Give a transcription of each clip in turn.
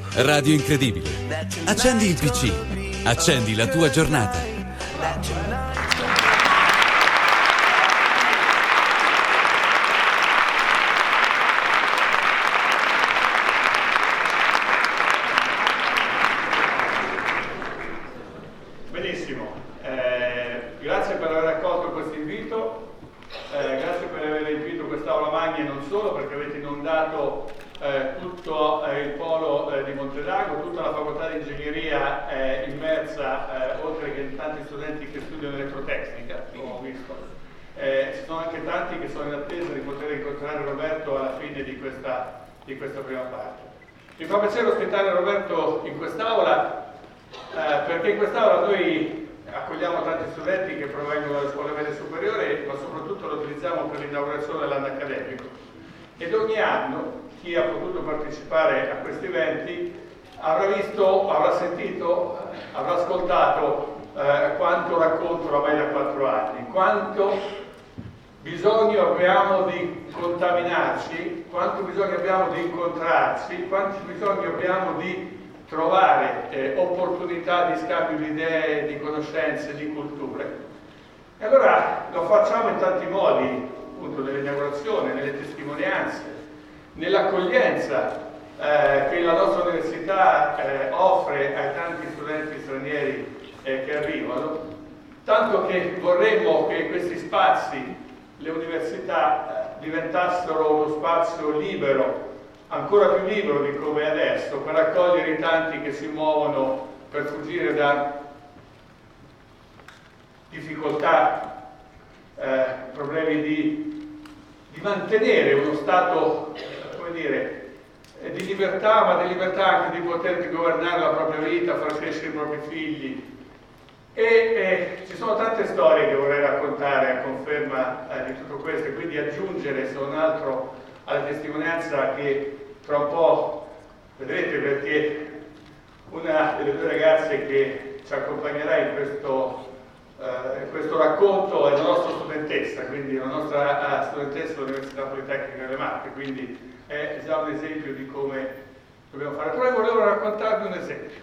Radio Incredibile. Accendi il PC. Accendi la tua giornata. Benissimo, grazie per aver accolto questo invito, grazie per aver riempito quest'aula magna e non solo, perché avete inondato tutto il polo di Montedago, tutta la facoltà di ingegneria è immersa, oltre che tanti studenti che studiano elettrotecnica, come ho visto. Ci sono anche tanti che sono in attesa di poter incontrare Roberto alla fine di questa prima parte. Mi fa piacere ospitare Roberto in quest'aula, perché in quest'aula noi accogliamo tanti studenti che provengono dalle scuole medie superiori, ma soprattutto lo utilizziamo per l'inaugurazione dell'anno accademico. Ed ogni anno chi ha potuto partecipare a questi eventi avrà visto, avrà sentito, avrà ascoltato quanto racconto ormai da 4 anni, quanto bisogno abbiamo di contaminarci, quanto bisogno abbiamo di incontrarci, quanto bisogno abbiamo di trovare opportunità di scambio di idee, di conoscenze, di culture. E allora lo facciamo in tanti modi, appunto nell'inaugurazione, nelle testimonianze, nell'accoglienza che la nostra università offre ai tanti studenti stranieri che arrivano, tanto che vorremmo che questi spazi, le università, diventassero uno spazio libero, ancora più libero di come è adesso, per accogliere i tanti che si muovono per fuggire da difficoltà, problemi di mantenere uno stato, come dire, di libertà, ma di libertà anche di poter governare la propria vita, far crescere i propri figli. E ci sono tante storie che vorrei raccontare a conferma di tutto questo, e quindi aggiungere, se non altro, alla testimonianza che tra un po' vedrete, perché una delle 2 ragazze che ci accompagnerà in questo racconto è la nostra studentessa, quindi la nostra studentessa dell'Università Politecnica delle Marche, quindi è già un esempio di come dobbiamo fare. Però io volevo raccontarvi un esempio.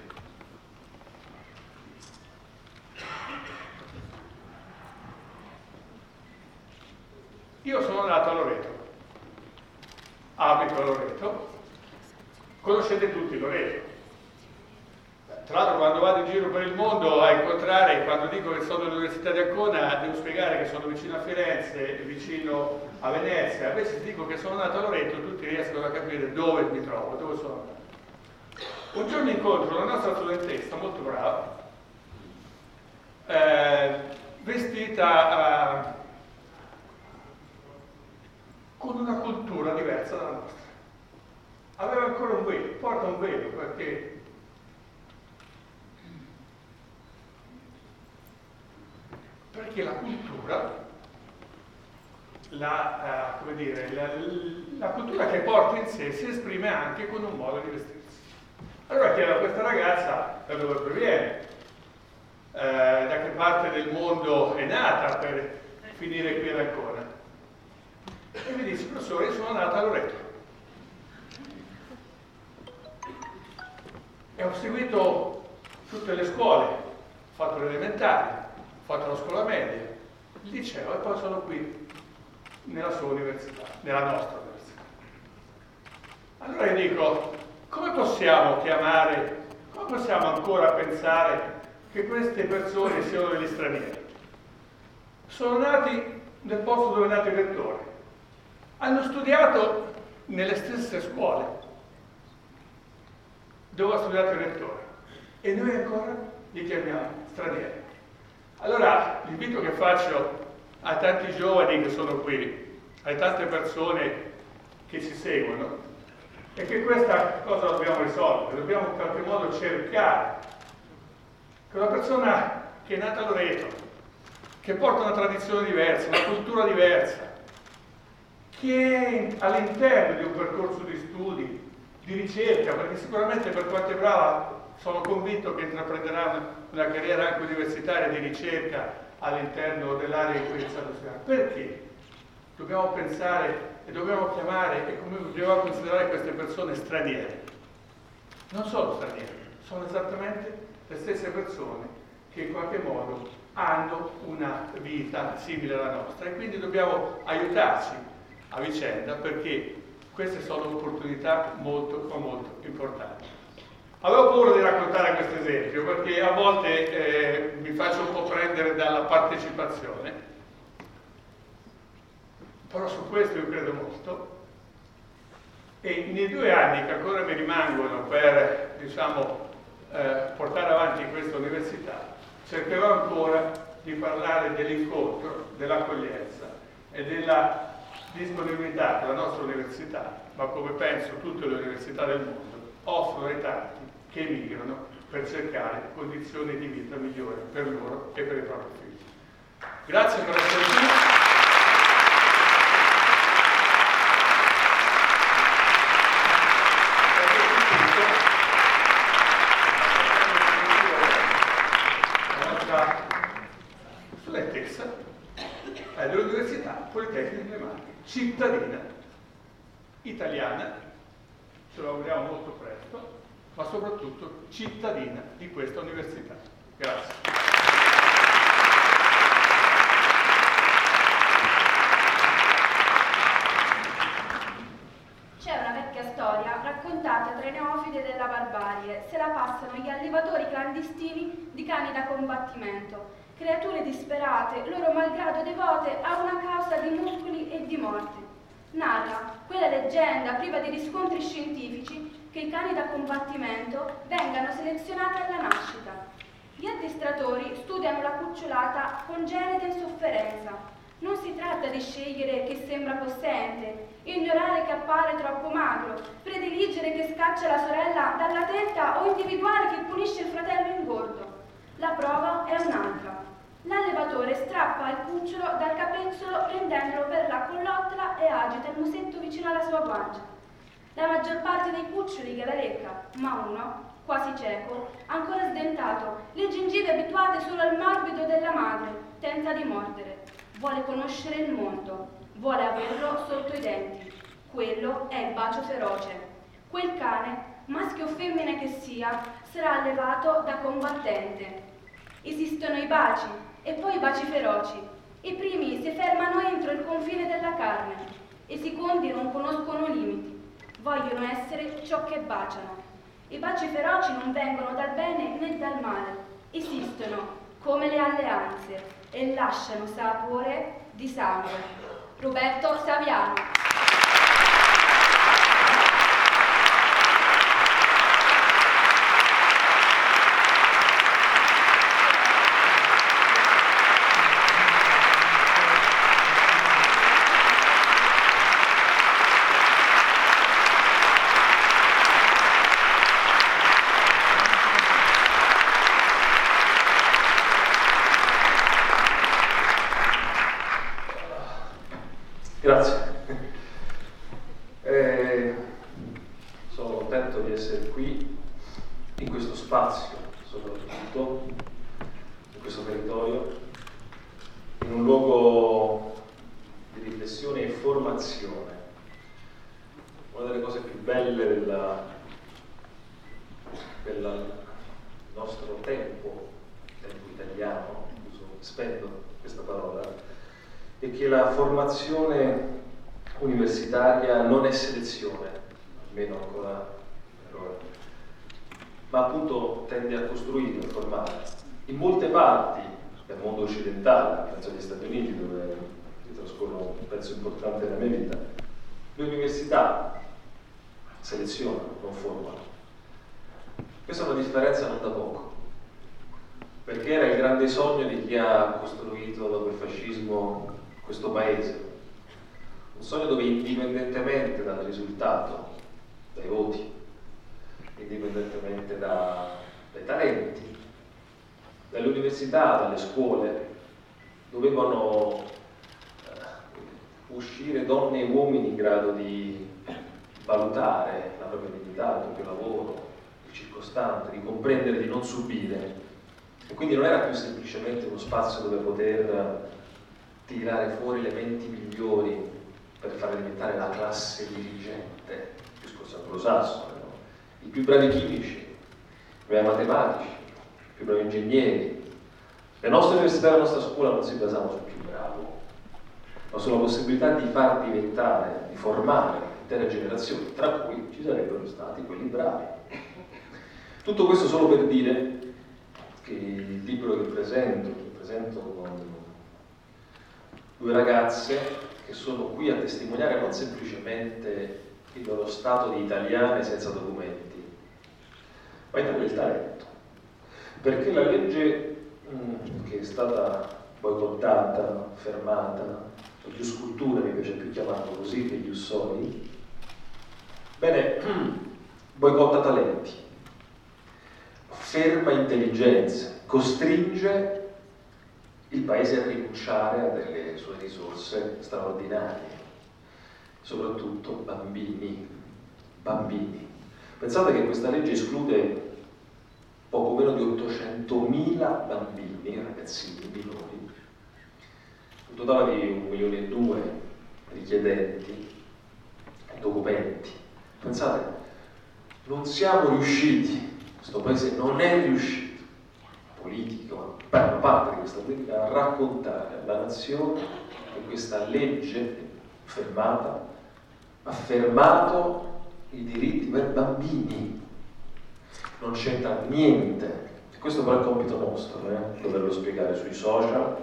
Io sono nato a Loreto, abito a Loreto, conoscete tutti Loreto. Tra l'altro quando vado in giro per il mondo a incontrare, quando dico che sono all'Università di Ancona, devo spiegare che sono vicino a Firenze, vicino a Venezia. Invece dico che sono nato a Loreto, tutti riescono a capire dove mi trovo, dove sono nato. Un giorno incontro una nostra studentessa molto brava, vestita con una cultura diversa dalla nostra. Aveva ancora un velo, porta un velo perché la cultura, la cultura che porta in sé si esprime anche con un modo di vestirsi. Allora chiedo a questa ragazza da dove proviene, da che parte del mondo è nata per finire qui ad Ancona. E mi dice: professore, io sono nata a Loreto e ho seguito tutte le scuole, ho fatto le elementari, ho fatto la scuola media, il liceo, e poi sono qui nella sua università, nella nostra università. Allora io dico: come possiamo ancora pensare che queste persone siano degli stranieri? Sono nati nel posto dove è nato il rettore, hanno studiato nelle stesse scuole dove ha studiato il rettore, e noi ancora li chiamiamo stranieri. Allora l'invito che faccio a tanti giovani che sono qui, a tante persone che ci seguono, è che questa cosa la dobbiamo risolvere, dobbiamo in qualche modo cercare che una persona che è nata a Loreto, che porta una tradizione diversa, una cultura diversa, che è all'interno di un percorso di studi, di ricerca, perché sicuramente per quanto è brava sono convinto che intraprenderà una carriera anche universitaria di ricerca all'interno dell'area in cui è iniziato a studiare. Perché dobbiamo pensare e dobbiamo chiamare e come dobbiamo considerare queste persone straniere? non sono stranieri, sono esattamente le stesse persone che in qualche modo hanno una vita simile alla nostra, e quindi dobbiamo aiutarci a vicenda, perché queste sono opportunità molto importanti. Avevo paura di raccontare questo esempio perché a volte mi faccio un po' prendere dalla partecipazione, però su questo io credo molto, e nei 2 anni che ancora mi rimangono per, diciamo, portare avanti questa università, cercherò ancora di parlare dell'incontro, dell'accoglienza e della disponibilità che la nostra università, ma come penso tutte le università del mondo, offrono ai tanti che emigrano per cercare condizioni di vita migliori per loro e per i propri figli. Grazie per essere qui. Studentessa dell'Università Politecnica di Marche, cittadina italiana, ce lo auguriamo molto presto, ma soprattutto cittadina di questa università. Grazie. C'è una vecchia storia raccontata tra i neofiti della barbarie. Se la passano gli allevatori clandestini di cani da combattimento, creature disperate, loro malgrado devote a una causa di muscoli e di morte. Narra quella leggenda priva di riscontri scientifici che i cani da combattimento vengano selezionati alla nascita. Gli addestratori studiano la cucciolata congenita in sofferenza. Non si tratta di scegliere che sembra possente, ignorare che appare troppo magro, prediligere che scaccia la sorella dalla tenda o individuare che punisce il fratello ingordo. La prova è un'altra. L'allevatore strappa il cucciolo dal capezzolo prendendolo per la collottola e agita il musetto vicino alla sua guancia. La maggior parte dei cuccioli che la lecca, ma uno, quasi cieco, ancora sdentato, le gengive abituate solo al morbido della madre, tenta di mordere. Vuole conoscere il mondo, vuole averlo sotto i denti. Quello è il bacio feroce. Quel cane, maschio o femmina che sia, sarà allevato da combattente. Esistono i baci e poi i baci feroci. I primi si fermano entro il confine della carne, i secondi non conoscono limiti, vogliono essere ciò che baciano. I baci feroci non vengono dal bene né dal male, esistono come le alleanze e lasciano sapore di sangue. Roberto Saviano. Grazie. Sono contento di essere qui, in questo spazio, soprattutto, in questo territorio, in un luogo di riflessione e formazione. Una delle cose più belle del nostro tempo italiano, spendo questa parola, è che la formazione universitaria non è selezione, almeno ancora per ora, ma appunto tende a costruire, a formare. In molte parti del mondo occidentale, penso agli Stati Uniti, dove trascorro un pezzo importante della mia vita, le università selezionano, non formano. Questa è una differenza non da poco, perché era il grande sogno di chi ha costruito dopo il fascismo questo paese, un sogno dove indipendentemente dal risultato, dai voti, indipendentemente dai talenti, dalle università, dalle scuole, dovevano uscire donne e uomini in grado di valutare la propria dignità, il proprio lavoro, il circostante, di comprendere, di non subire. E quindi non era più semplicemente uno spazio dove poter tirare fuori le menti migliori per far diventare la classe dirigente, il discorso anglosassone, no? i più bravi chimici, i bravi matematici, i più bravi ingegneri. Le nostre università e la nostra scuola non si basavano sul più bravo, ma sulla possibilità di far diventare, di formare intere generazioni, tra cui ci sarebbero stati quelli bravi. Tutto questo solo per dire che il libro che presento con due ragazze che sono qui a testimoniare non semplicemente il loro stato di italiane senza documenti, ma il talento. Perché la legge che è stata boicottata, fermata, ius cultura, mi piace più chiamarlo così che ius soli, bene, boicotta talenti, ferma intelligenze, costringe il paese a rinunciare a delle sue risorse straordinarie, soprattutto bambini. Pensate che questa legge esclude poco meno di 800.000 bambini, ragazzini, minori, un totale di 1,2 milioni richiedenti documenti. Pensate, non siamo riusciti, questo paese non è riuscito, politico, una parte di questa politica, a raccontare alla nazione che questa legge fermata ha fermato i diritti per bambini. Non c'entra niente, questo però è il compito nostro, doverlo spiegare sui social,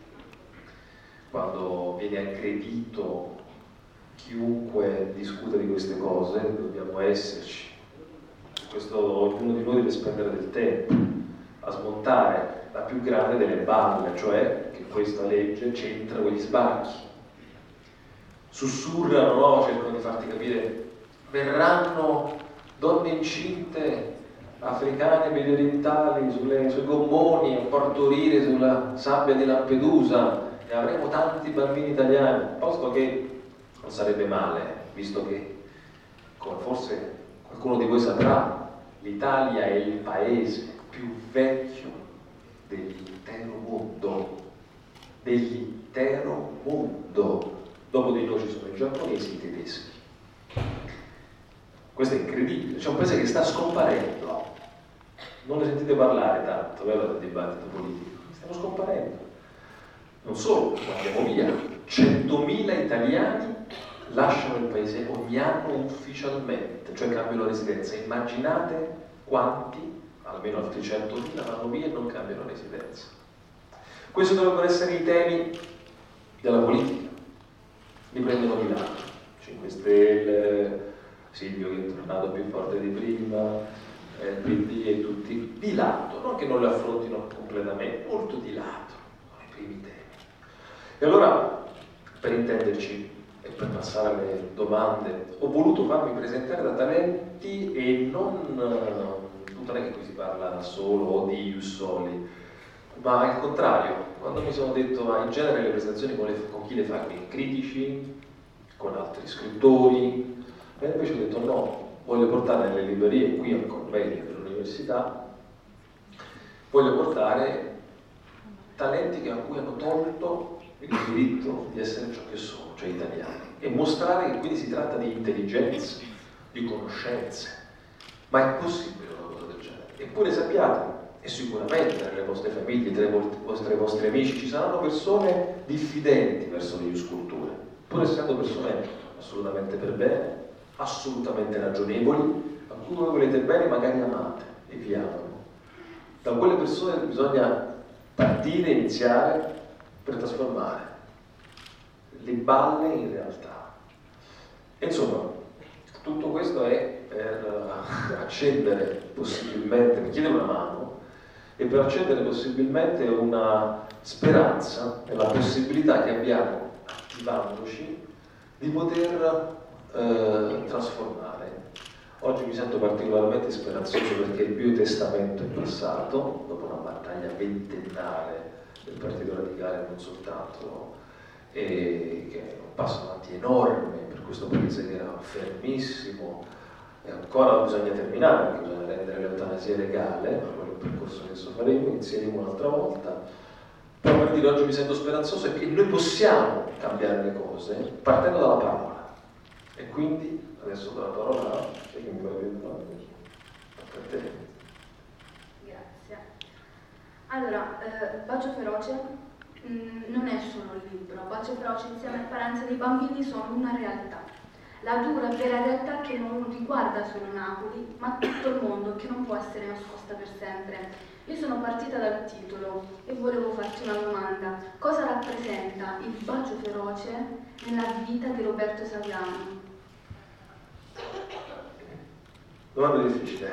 quando viene aggredito chiunque discute di queste cose, dobbiamo esserci. Questo ognuno di noi deve spendere del tempo a smontare la più grande delle balle, cioè che questa legge c'entra quegli sbarchi. Sussurrano, no? Cercano di farti capire, verranno donne incinte africane mediorientali sui gommoni a partorire sulla sabbia di Lampedusa e avremo tanti bambini italiani, posto che non sarebbe male, visto che, come forse qualcuno di voi saprà, l'Italia è il paese più vecchio dell'intero mondo. Dopo di noi ci sono i giapponesi e i tedeschi. Questo è incredibile, c'è un paese che sta scomparendo. Non ne sentite parlare tanto, vero, del dibattito politico. Stiamo scomparendo. Non solo, ma andiamo via. 100.000 italiani lasciano il paese ogni anno ufficialmente, cioè cambiano residenza. Immaginate quanti, almeno altri 100.000, vanno via e non cambiano residenza. Questi dovrebbero essere i temi della politica. Li prendono di lato. 5 Stelle, Silvio che è tornato più forte di prima, il PD e tutti di lato, non che non li affrontino completamente, molto di lato, sono i primi temi. E allora, per intenderci e per passare alle domande, ho voluto farmi presentare da talenti e non è che qui si parla solo o di ius soli, ma al contrario, quando mi sono detto, ma in genere le presentazioni con chi le fai? Con i critici, con altri scrittori, e invece ho detto no, voglio portare nelle librerie, qui al convegno dell'università, voglio portare talenti a cui hanno tolto il diritto di essere ciò che sono, cioè italiani, e mostrare che quindi si tratta di intelligenze, di conoscenze, ma è possibile una cosa del genere. Eppure sappiate, e sicuramente nelle vostre famiglie, tra i vostri amici, ci saranno persone diffidenti verso le ius culture, pur essendo persone assolutamente per bene, assolutamente ragionevoli, a cui voi volete bene, magari amate e vi amano. Da quelle persone bisogna partire, iniziare per trasformare le balle in realtà. E insomma, tutto questo è per accendere possibilmente, per chiedere una mano e per accendere possibilmente una speranza nella possibilità che abbiamo, attivandoci, di poter trasformare. Oggi mi sento particolarmente speranzoso perché il mio testamento è passato, dopo una battaglia ventennale del Partito Radicale, non soltanto, e che è un passo avanti enorme per questo paese che era fermissimo, e ancora bisogna terminare perché bisogna rendere l'eutanasia legale, ma quello è un percorso che adesso faremo, inizieremo un'altra volta. Però per dire oggi mi sento speranzoso è che noi possiamo cambiare le cose partendo dalla parola. E quindi adesso do la parola a chi mi vuole dire. Bacio Feroce non è solo un libro. Bacio Feroce insieme a Parenze dei bambini sono una realtà. La dura e vera realtà che non riguarda solo Napoli, ma tutto il mondo, che non può essere nascosta per sempre. Io sono partita dal titolo e volevo farti una domanda. Cosa rappresenta il Bacio Feroce nella vita di Roberto Saviano? Domanda difficile.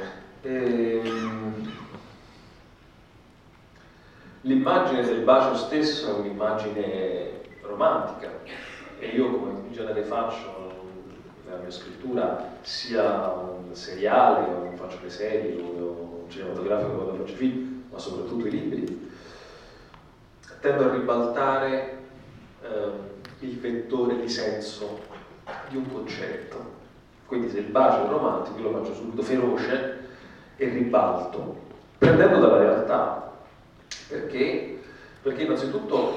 L'immagine del bacio stesso è un'immagine romantica e io, come in genere faccio nella mia scrittura, sia un seriale, o faccio le serie, o un cinematografico quando faccio film, ma soprattutto i libri, tendo a ribaltare il vettore di senso di un concetto. Quindi se il bacio è romantico, io lo faccio subito feroce e ribalto, prendendo dalla realtà. Perché? Perché innanzitutto,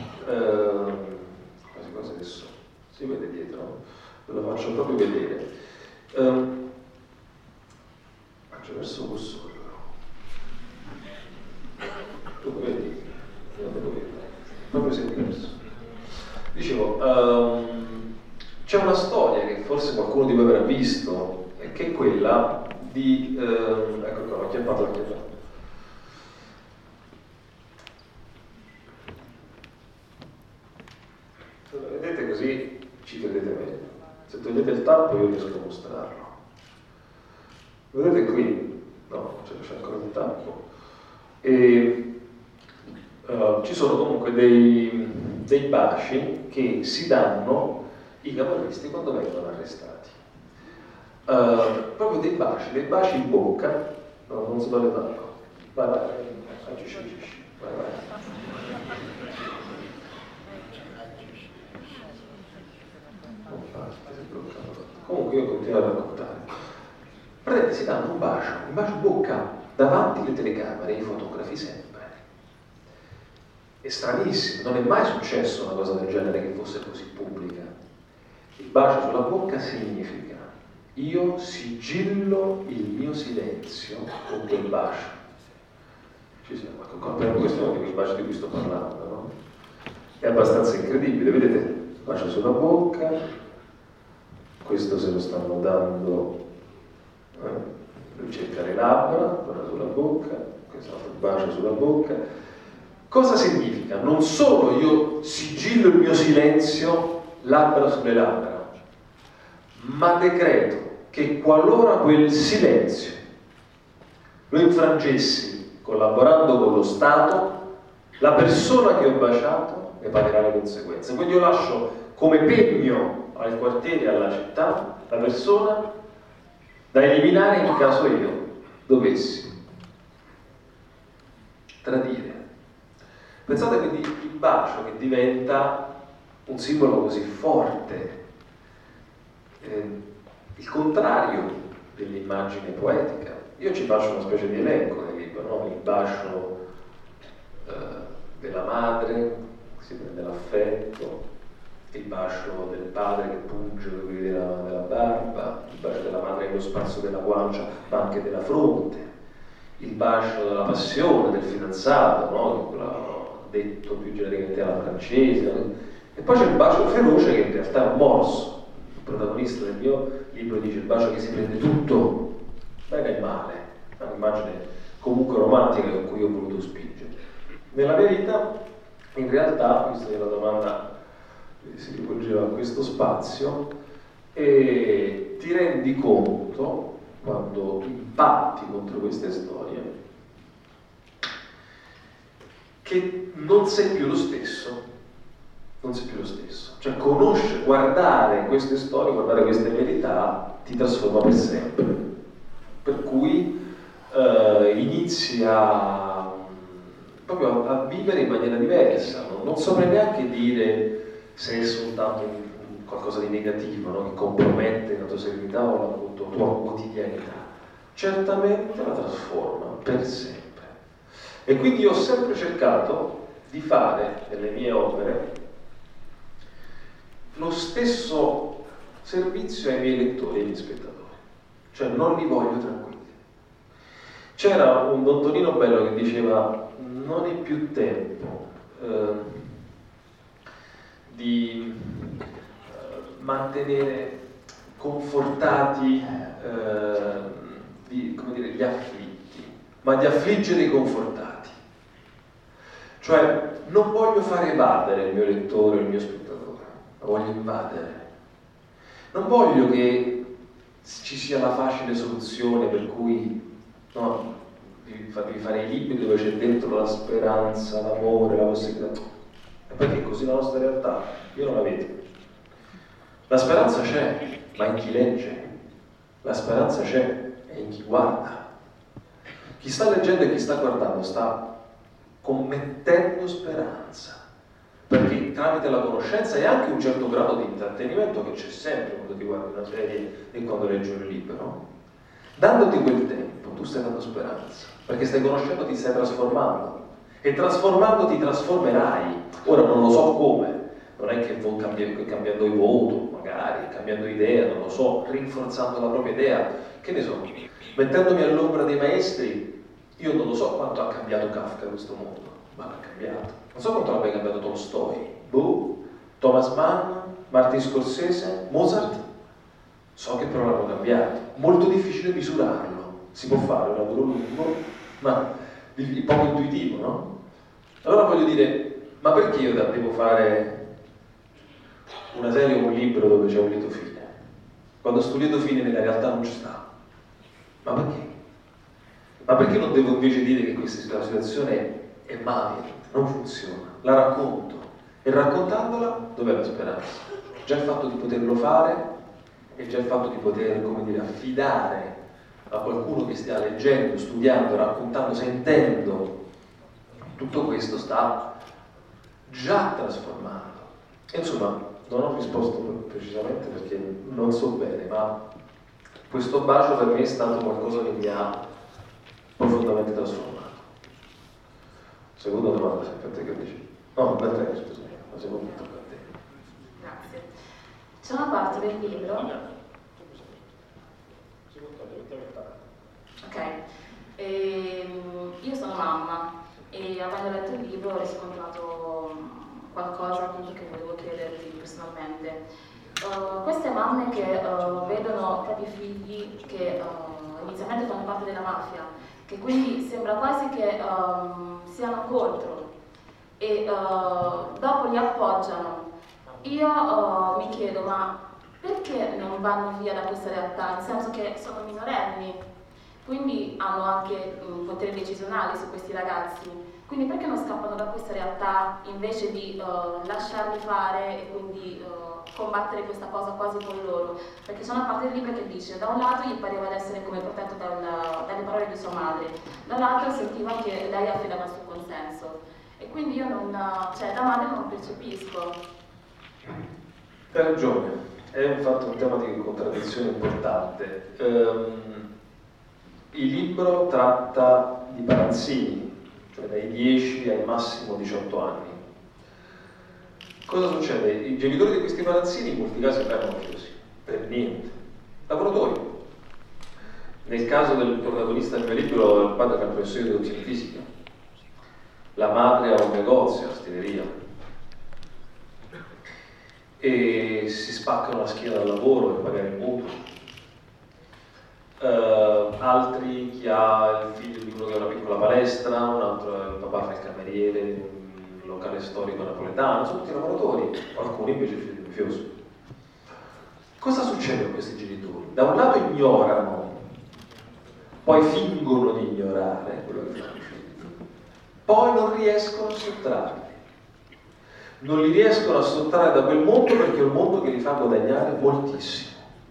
quasi adesso si vede dietro, ve lo faccio proprio vedere. Faccio verso cursore però. Tu lo vedi? Io non lo vedo. Proprio sei diverso. Dicevo, c'è una storia che forse qualcuno di voi avrà visto, che è quella di... ecco qua, ho chiappato. Se lo vedete così ci vedete meglio. Se togliete il tappo io riesco a mostrarlo. Vedete qui? No, c'è ancora il tappo. E ci sono comunque dei baci che si danno i cavallisti quando vengono arrestati. Proprio dei baci in bocca. No, non si toglie il tappo. Vai. Comunque io continuo a raccontare. Praticamente si danno un bacio bocca davanti alle telecamere, i fotografi sempre. È stranissimo, non è mai successo una cosa del genere che fosse così pubblica. Il bacio sulla bocca significa: io sigillo il mio silenzio con quel bacio. Ci siamo, per questo è il bacio di cui sto parlando, no? È abbastanza incredibile, vedete? Bacio sulla bocca, questo se lo stanno dando, lui cerca le labbra, bacio sulla bocca, quest'altro bacio sulla bocca. Cosa significa? Non solo io sigillo il mio silenzio labbra sulle labbra, ma decreto che qualora quel silenzio lo infrangessi collaborando con lo Stato, la persona che ho baciato ne pagherà le conseguenze. Quindi io lascio come pegno al quartiere e alla città la persona da eliminare in caso io dovessi tradire. Pensate quindi il bacio che diventa un simbolo così forte, il contrario dell'immagine poetica. Io ci faccio una specie di elenco nel libro, no? Il bacio della madre, si prende l'affetto, il bacio del padre che punge quelli della barba, il bacio della madre nello spazio della guancia, ma anche della fronte, il bacio della passione del fidanzato, no? Detto più genericamente alla francese, e poi c'è il bacio feroce che in realtà è un morso. Il protagonista del mio libro dice il bacio che si prende tutto, bene e male, è un'immagine comunque romantica con cui ho voluto spingere. Nella mia vita, in realtà, visto che la domanda si rivolgeva a questo spazio, e ti rendi conto, quando tu impatti contro queste storie, che non sei più lo stesso, cioè guardare queste storie, guardare queste verità ti trasforma per sempre, per cui inizi proprio a vivere in maniera diversa, non saprei neanche dire se è soltanto qualcosa di negativo, no? Che compromette la tua serenità o la tua quotidianità, certamente la trasforma per sempre. E quindi io ho sempre cercato di fare nelle mie opere lo stesso servizio ai miei lettori e ai miei spettatori, cioè non li voglio tranquilli. C'era un Don Tonino Bello che diceva: non è più tempo di mantenere confortati gli afflitti, ma di affliggere i confortati. Cioè, non voglio far evadere il mio lettore, il mio spettatore, ma voglio invadere. Non voglio che ci sia la facile soluzione per cui no, devi fare i libri dove c'è dentro la speranza, l'amore, la possibilità. E perché così la nostra realtà io non la vedo. La speranza c'è, ma in chi legge. La speranza c'è e in chi guarda. Chi sta leggendo e chi sta guardando sta commettendo speranza, perché tramite la conoscenza e anche un certo grado di intrattenimento che c'è sempre quando ti guardi una serie e quando leggi un libro, dandoti quel tempo tu stai dando speranza, perché stai conoscendo, ti stai trasformando e trasformando ti trasformerai. Ora non lo so come, non è che cambiando il voto, magari cambiando idea, non lo so, rinforzando la propria idea, che ne so, mettendomi all'ombra dei maestri. Io non lo so quanto ha cambiato Kafka questo mondo, ma ha cambiato. Non so quanto l'abbia cambiato Tolstoi, Thomas Mann, Martin Scorsese, Mozart. So che però l'hanno cambiato. Molto difficile misurarlo. Si può fare un lavoro lungo, ma poco intuitivo, no? Allora voglio dire, ma perché io devo fare una serie o un libro dove c'è un lieto fine? Quando sto lieto fine nella realtà non ci sta. Ma perché? Ma perché non devo invece dire che questa situazione è male, non funziona? La racconto. E raccontandola, dov'è la speranza? Già il fatto di poterlo fare e già il fatto di poter, come dire, affidare a qualcuno che stia leggendo, studiando, raccontando, sentendo, tutto questo sta già trasformando. E insomma, non ho risposto precisamente perché non so bene, ma questo bacio per me è stato qualcosa che mi ha profondamente trasformato. Seconda domanda, sempre a te che dici. No, per te, scusami, la seconda tocca a te. Grazie. C'è una parte del libro. Ok. Io sono mamma e avendo letto il libro ho riscontrato qualcosa appunto che volevo chiederti personalmente. Queste mamme che vedono i propri figli che inizialmente fanno parte della mafia, che quindi sembra quasi che siano contro e dopo li appoggiano. Io mi chiedo, ma perché non vanno via da questa realtà? Nel senso che sono minorenni, quindi hanno anche potere decisionale su questi ragazzi. Quindi perché non scappano da questa realtà invece di lasciarli fare e quindi combattere questa cosa quasi con loro? Perché c'è una parte del libro che dice: da un lato gli pareva di essere come protetto dalle parole di sua madre, dall'altro sentiva che lei affidava il suo consenso. E quindi io non, cioè da madre non percepisco. Hai ragione, è infatti un tema di contraddizione importante. Il libro tratta di palazzini, cioè dai 10 ai massimo 18 anni. Cosa succede? I genitori di questi palazzini in molti casi non erano mafiosi, per niente, lavoratori. Nel caso del protagonista del mio libro, il padre era professore di educazione fisica, la madre ha un negozio, un'astineria, e si spaccano la schiena dal lavoro per pagare il mutuo. Altri, chi ha il figlio di uno che ha una piccola palestra, un altro, il papà fa il cameriere in un locale storico napoletano, sono tutti lavoratori, alcuni invece figli di mafiosi. Cosa succede a questi genitori? Da un lato ignorano, poi fingono di ignorare quello che fanno i figli, poi non riescono a sottrarli. Non li riescono a sottrarre da quel mondo perché è un mondo che li fa guadagnare moltissimo.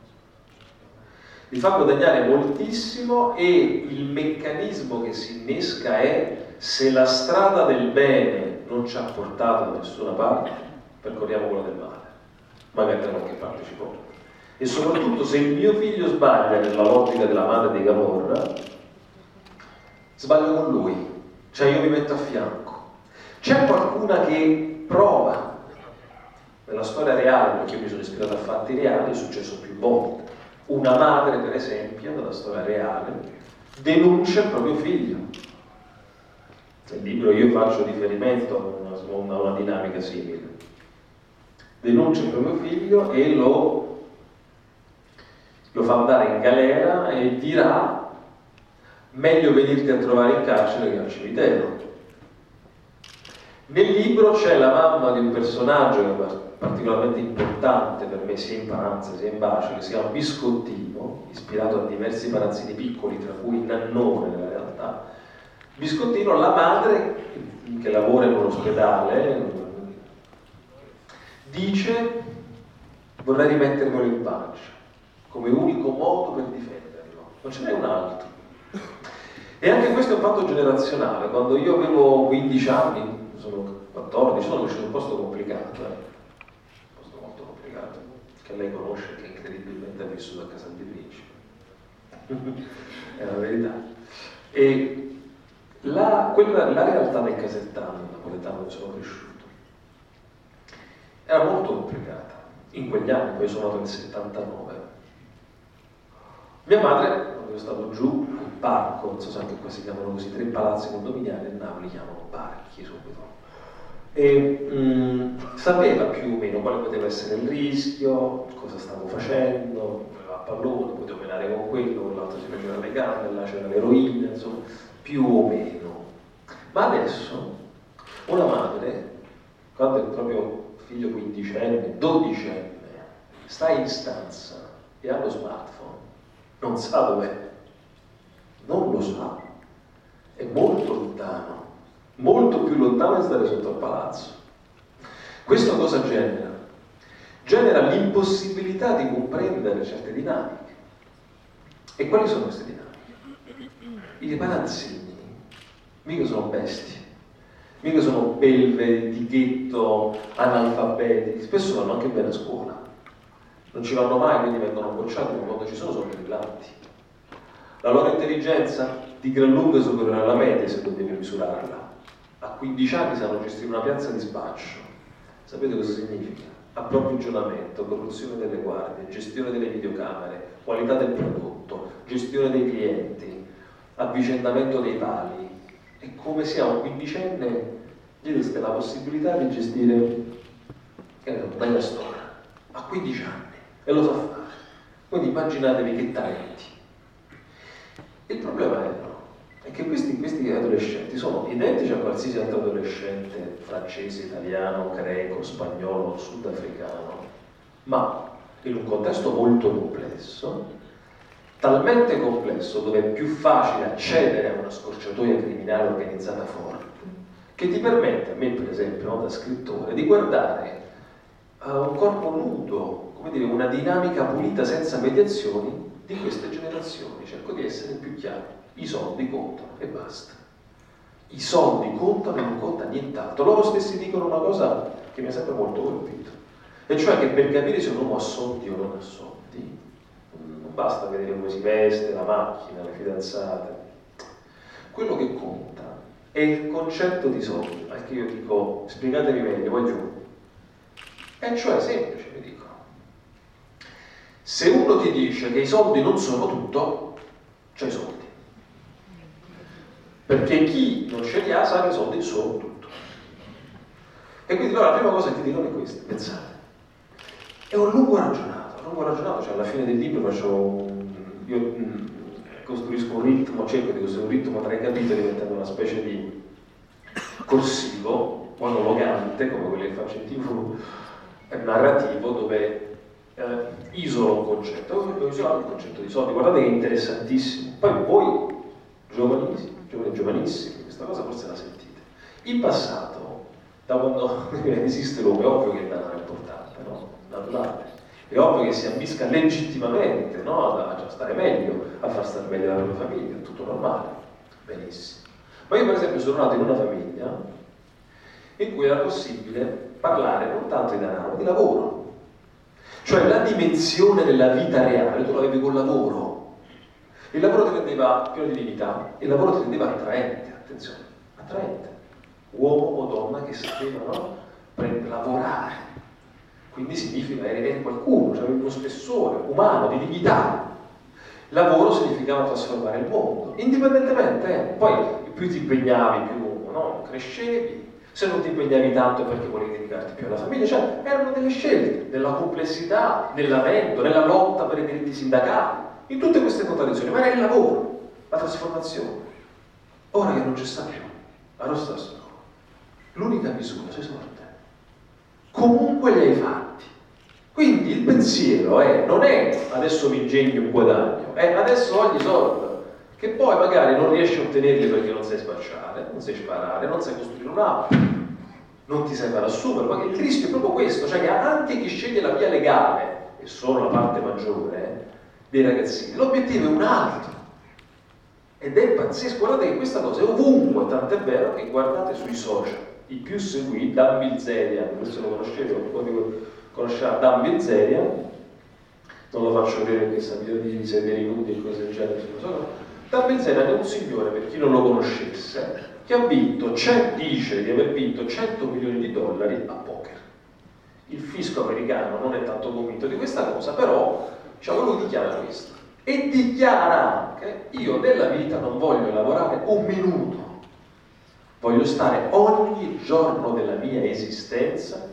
Li fa guadagnare moltissimo e il meccanismo che si innesca è: se la strada del bene non ci ha portato da nessuna parte, percorriamo quella del male. Magari da qualche parte ci porta. E soprattutto se il mio figlio sbaglia nella logica della madre di Camorra, sbaglio con lui, cioè io mi metto a fianco. C'è qualcuna che prova, nella storia reale, perché io mi sono ispirato a fatti reali, è successo più volte. Una madre, per esempio, nella storia reale, denuncia il proprio figlio. Nel libro io faccio riferimento a una dinamica simile. Denuncia il proprio figlio e lo fa andare in galera e dirà: meglio venirti a trovare in carcere che al cimitero. Nel libro c'è la mamma di un personaggio che è particolarmente importante per me, sia in Panza sia in Bacio, che si chiama Biscottino, ispirato a diversi palazzini piccoli, tra cui Nannone nella realtà. Biscottino, la madre che lavora in un ospedale, dice: vorrei rimettermelo in pancia come unico modo per difenderlo, non ce n'è un altro. E anche questo è un fatto generazionale. Quando io avevo 15 anni, sono 14, sono uscito in un posto complicato, un posto molto complicato, che lei conosce, che incredibilmente ha vissuto a Casal di Principe. È la verità. E la realtà del casertano, napoletano, dove sono cresciuto, era molto complicata. In quegli anni, poi sono nato nel 79. Mia madre, quando io stavo giù al parco, non so se anche qua si chiamano così, 3 palazzi condominiali, a Napoli li chiamano parchi subito, e sapeva più o meno quale poteva essere il rischio, cosa stavo facendo, a pallone, potevo menare con quello, con l'altro si faceva le gambe, là c'era l'eroina, insomma, più o meno. Ma adesso una madre, quando il proprio figlio 15enne, 12enne, sta in stanza e ha lo smartphone, non sa dov'è, non lo sa, è molto lontano, molto più lontano di stare sotto al palazzo. Questo cosa genera? Genera l'impossibilità di comprendere certe dinamiche. E quali sono queste dinamiche? I palazzini mica sono bestie, mica sono belve di ghetto, analfabeti, spesso vanno anche bene a scuola, non ci vanno mai, quindi vengono bocciati, ma quando ci sono brillanti. La loro intelligenza di gran lunga superiore alla media, se dobbiamo misurarla. A 15 anni sanno gestire una piazza di spaccio. Sapete cosa significa? Approvvigionamento, corruzione delle guardie, gestione delle videocamere, qualità del prodotto, gestione dei clienti, avvicendamento dei pali. È come se a un 15enne gli deste la possibilità di gestire una storia a 15 anni e lo sa fare. Quindi immaginatevi che talenti. Il problema è che questi adolescenti sono identici a qualsiasi altro adolescente francese, italiano, greco, spagnolo, sudafricano, ma in un contesto molto complesso, talmente complesso dove è più facile accedere a una scorciatoia criminale organizzata forte, che ti permette, a me per esempio, no, da scrittore, di guardare un corpo nudo, come dire, una dinamica pulita senza mediazioni di queste generazioni. Cerco di essere più chiaro. I soldi contano e basta. I soldi contano e non conta nient'altro. Loro stessi dicono una cosa che mi ha sempre molto colpito, e cioè che per capire se un uomo ha soldi o non ha soldi non basta vedere come si veste, la macchina, le fidanzate. Quello che conta è il concetto di soldi. Anche io dico, spiegatevi meglio, poi giù. E cioè, semplice, vi dico. Se uno ti dice che i soldi non sono tutto, c'hai i soldi. Perché chi non ce li ha sa che i soldi sono tutto. E quindi allora la prima cosa che ti dicono è questa, pensate. È un lungo ragionato, cioè alla fine del libro io costruisco un ritmo, cerco di costruire un ritmo tra i capitoli diventando una specie di corsivo, monologante, come quelli che faccio in TV, narrativo, dove isolo un concetto. Ho isolato il concetto di soldi, guardate che è interessantissimo. Poi voi, giovanissimi, questa cosa forse la sentite. In passato, da quando esiste l'uomo, è ovvio che il denaro è importante, no? Naturale. È ovvio che si ambisca legittimamente, no? A stare meglio, a far stare meglio la propria famiglia, è tutto normale. Benissimo. Ma io per esempio sono nato in una famiglia in cui era possibile parlare non tanto di denaro, ma di lavoro. Cioè la dimensione della vita reale tu l'avevi col lavoro. Il lavoro ti rendeva pieno di dignità, il lavoro ti rendeva attraente, attenzione, attraente. Uomo o donna che sapevano lavorare. Quindi significa eri qualcuno, cioè uno spessore umano, di dignità. Lavoro significava trasformare il mondo, indipendentemente, poi più ti impegnavi, più no, crescevi, se non ti impegnavi tanto perché volevi dedicarti più alla famiglia, cioè erano delle scelte, nella complessità, nel lamento, nella lotta per i diritti sindacali, in tutte queste contraddizioni, ma era il lavoro, la trasformazione. Ora che non c'è sta più, allora sta solo. L'unica misura sei sorte. Comunque li hai fatti. Quindi il pensiero non è adesso mi ingegno un guadagno, è adesso ho gli soldi, che poi magari non riesci a ottenerli perché non sai spacciare, non sai sparare, non sai costruire un'auto, non ti sai far assumere, ma il rischio è proprio questo, cioè che anche chi sceglie la via legale, e sono la parte maggiore dei ragazzini, l'obiettivo è un altro. Ed è pazzesco, guardate che questa cosa è ovunque, tant'è vero che guardate sui social, i più seguiti, Dan Bilzerian, questo lo conoscete, un po' di conoscerà Dan Bilzerian, non lo faccio vedere perché sa video di sedere nudi e cose del genere. Dan Bilzerian è un signore, per chi non lo conoscesse, che ha vinto, dice di aver vinto 100 milioni di dollari a poker. Il fisco americano non è tanto convinto di questa cosa, però lui dichiara questo. E dichiara anche, io nella vita non voglio lavorare un minuto, voglio stare ogni giorno della mia esistenza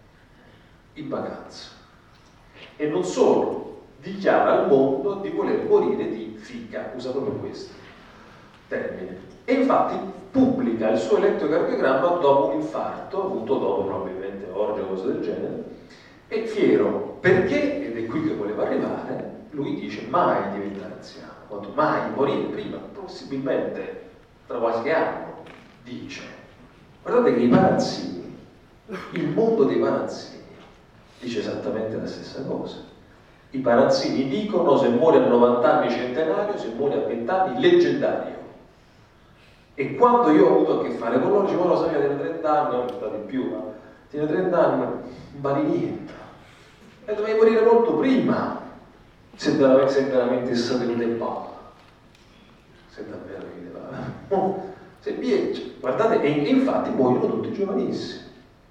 in vacanza. E non solo, dichiara al mondo di voler morire di figa, usa proprio questo termine. E infatti pubblica il suo elettrocardiogramma dopo un infarto, avuto dopo probabilmente orge o cose del genere, e fiero, perché, ed è qui che voleva arrivare, lui dice mai diventare anziano, quanto mai morire prima, possibilmente tra qualche anno, dice. Guardate che i palazzini, il mondo dei palazzini, dice esattamente la stessa cosa. I palazzini dicono se muore a 90 anni centenario, se muore a 20 anni leggendario. E quando io ho avuto a che fare con loro, dicevo, lo sai, tiene 30 anni, non sta di più, ma tiene 30 anni, non vale niente. E dovevi morire molto prima, se veramente stato in tempo. Se davvero vedeva. Se viene, guardate, e infatti muoiono tutti giovanissimi.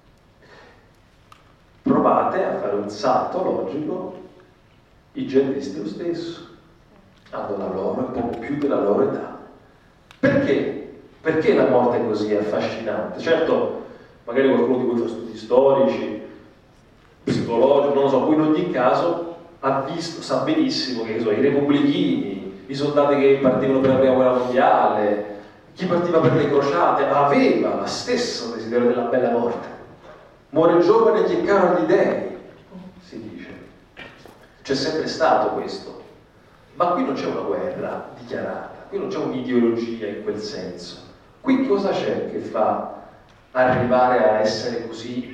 Provate a fare un salto logico, i generisti lo stesso, hanno la loro, un po' più della loro età. Perché? Perché la morte è così affascinante? Certo, magari qualcuno di voi fa studi storici, psicologici, non lo so, poi in ogni caso ha visto, sa benissimo che i repubblichini, i soldati che partivano per la prima guerra mondiale, chi partiva per le crociate, aveva lo stesso desiderio della bella morte. Muore giovane e gli è caro agli dèi, si dice. C'è sempre stato questo. Ma qui non c'è una guerra dichiarata, qui non c'è un'ideologia in quel senso. Qui cosa c'è che fa arrivare a essere così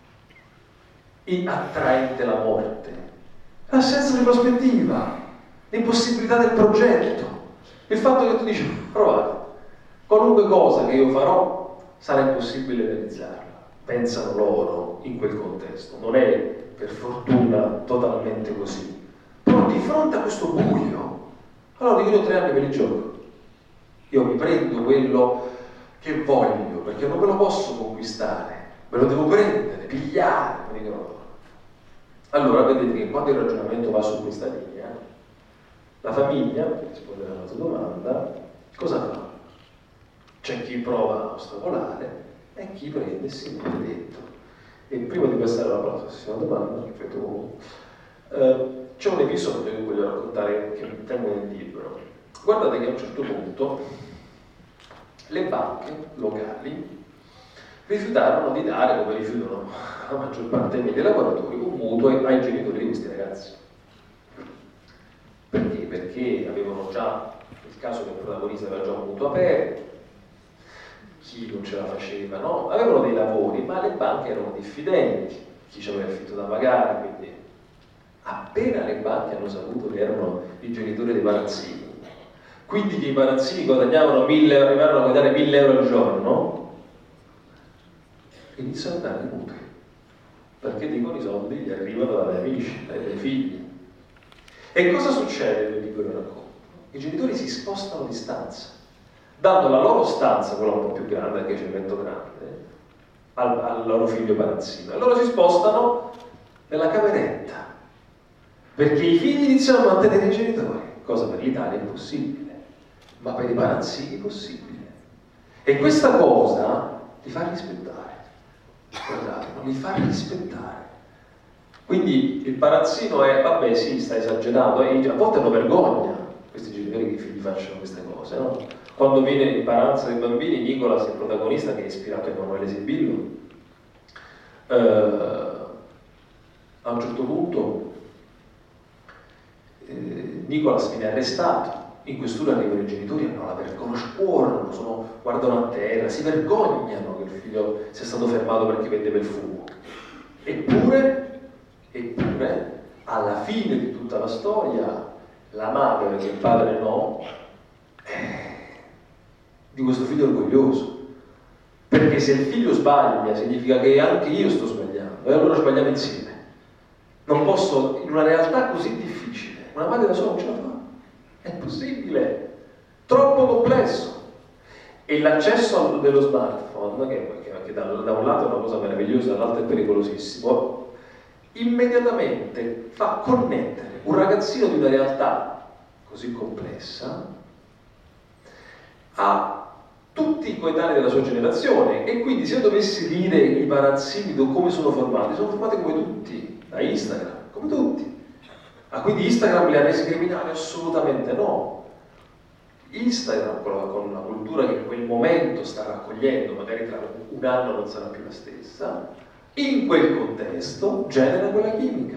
attraente la morte? L'assenza di prospettiva, l'impossibilità del progetto, il fatto che tu dici, provate, qualunque cosa che io farò sarà impossibile realizzarla. Pensano loro in quel contesto, non è per fortuna totalmente così. Però di fronte a questo buio, allora dico io 3 anni per il gioco. Io mi prendo quello che voglio, perché non me lo posso conquistare, me lo devo prendere, pigliare, come dicono loro. Allora vedete che quando il ragionamento va su questa linea, la famiglia, per rispondere alla tua domanda, cosa fa? C'è chi prova a ostacolare e chi prende e si mette dentro. E prima di passare alla prossima domanda, c'è un episodio che voglio raccontare che tengo nel libro. Guardate che a un certo punto le banche locali rifiutarono di dare, come rifiutano la maggior parte dei lavoratori, un mutuo ai genitori di questi ragazzi. Perché? Perché avevano già, nel caso del protagonista aveva già un mutuo aperto, chi non ce la faceva, no? Avevano dei lavori, ma le banche erano diffidenti, chi ci aveva affitto da pagare, quindi appena le banche hanno saputo che erano i genitori dei palazzini, quindi che i palazzini guadagnavano 1.000 euro, arrivarono a guadagnare 1.000 euro al giorno, iniziano a dare i mutui, perché dicono i soldi gli arrivano dagli amici, dai figli. E cosa succede nel libro racconto? I genitori si spostano di stanza, dando la loro stanza, quella un po' più grande, anche cemento grande, al loro figlio palazzino. E loro si spostano nella cameretta, perché i figli iniziano a mantenere i genitori. cosa per l'Italia è impossibile, ma per i Panazzini è possibile. E questa cosa li fa rispettare, guardate, li fa rispettare. Quindi il Panazzino è, vabbè sì, sta esagerando, e a volte hanno vergogna questi genitori che i figli facciano queste cose, no? Quando viene in Paranza dei bambini, Nicolas, il protagonista che è ispirato a Emanuele Sibillo, a un certo punto Nicolas viene arrestato, in questura arrivano i genitori, hanno la vergogna, scuotono, guardano a terra, si vergognano che il figlio sia stato fermato perché vendeva il fumo. Eppure, alla fine di tutta la storia, la madre, perché il padre no, di questo figlio orgoglioso. Perché se il figlio sbaglia, significa che anche io sto sbagliando, e allora sbagliamo insieme. Non posso, in una realtà così difficile, una madre da sola non ce la fa. È possibile, troppo complesso. E l'accesso dello smartphone, che da un lato è una cosa meravigliosa, dall'altro è pericolosissimo, immediatamente fa connettere un ragazzino di una realtà così complessa a tutti i coetanei della sua generazione. E quindi se io dovessi dire i Panazzini come sono formati come tutti, da Instagram, come tutti. Ah, quindi Instagram li ha resi criminali? Assolutamente no. Instagram, con la cultura che in quel momento sta raccogliendo, magari tra un anno non sarà più la stessa, in quel contesto genera quella chimica.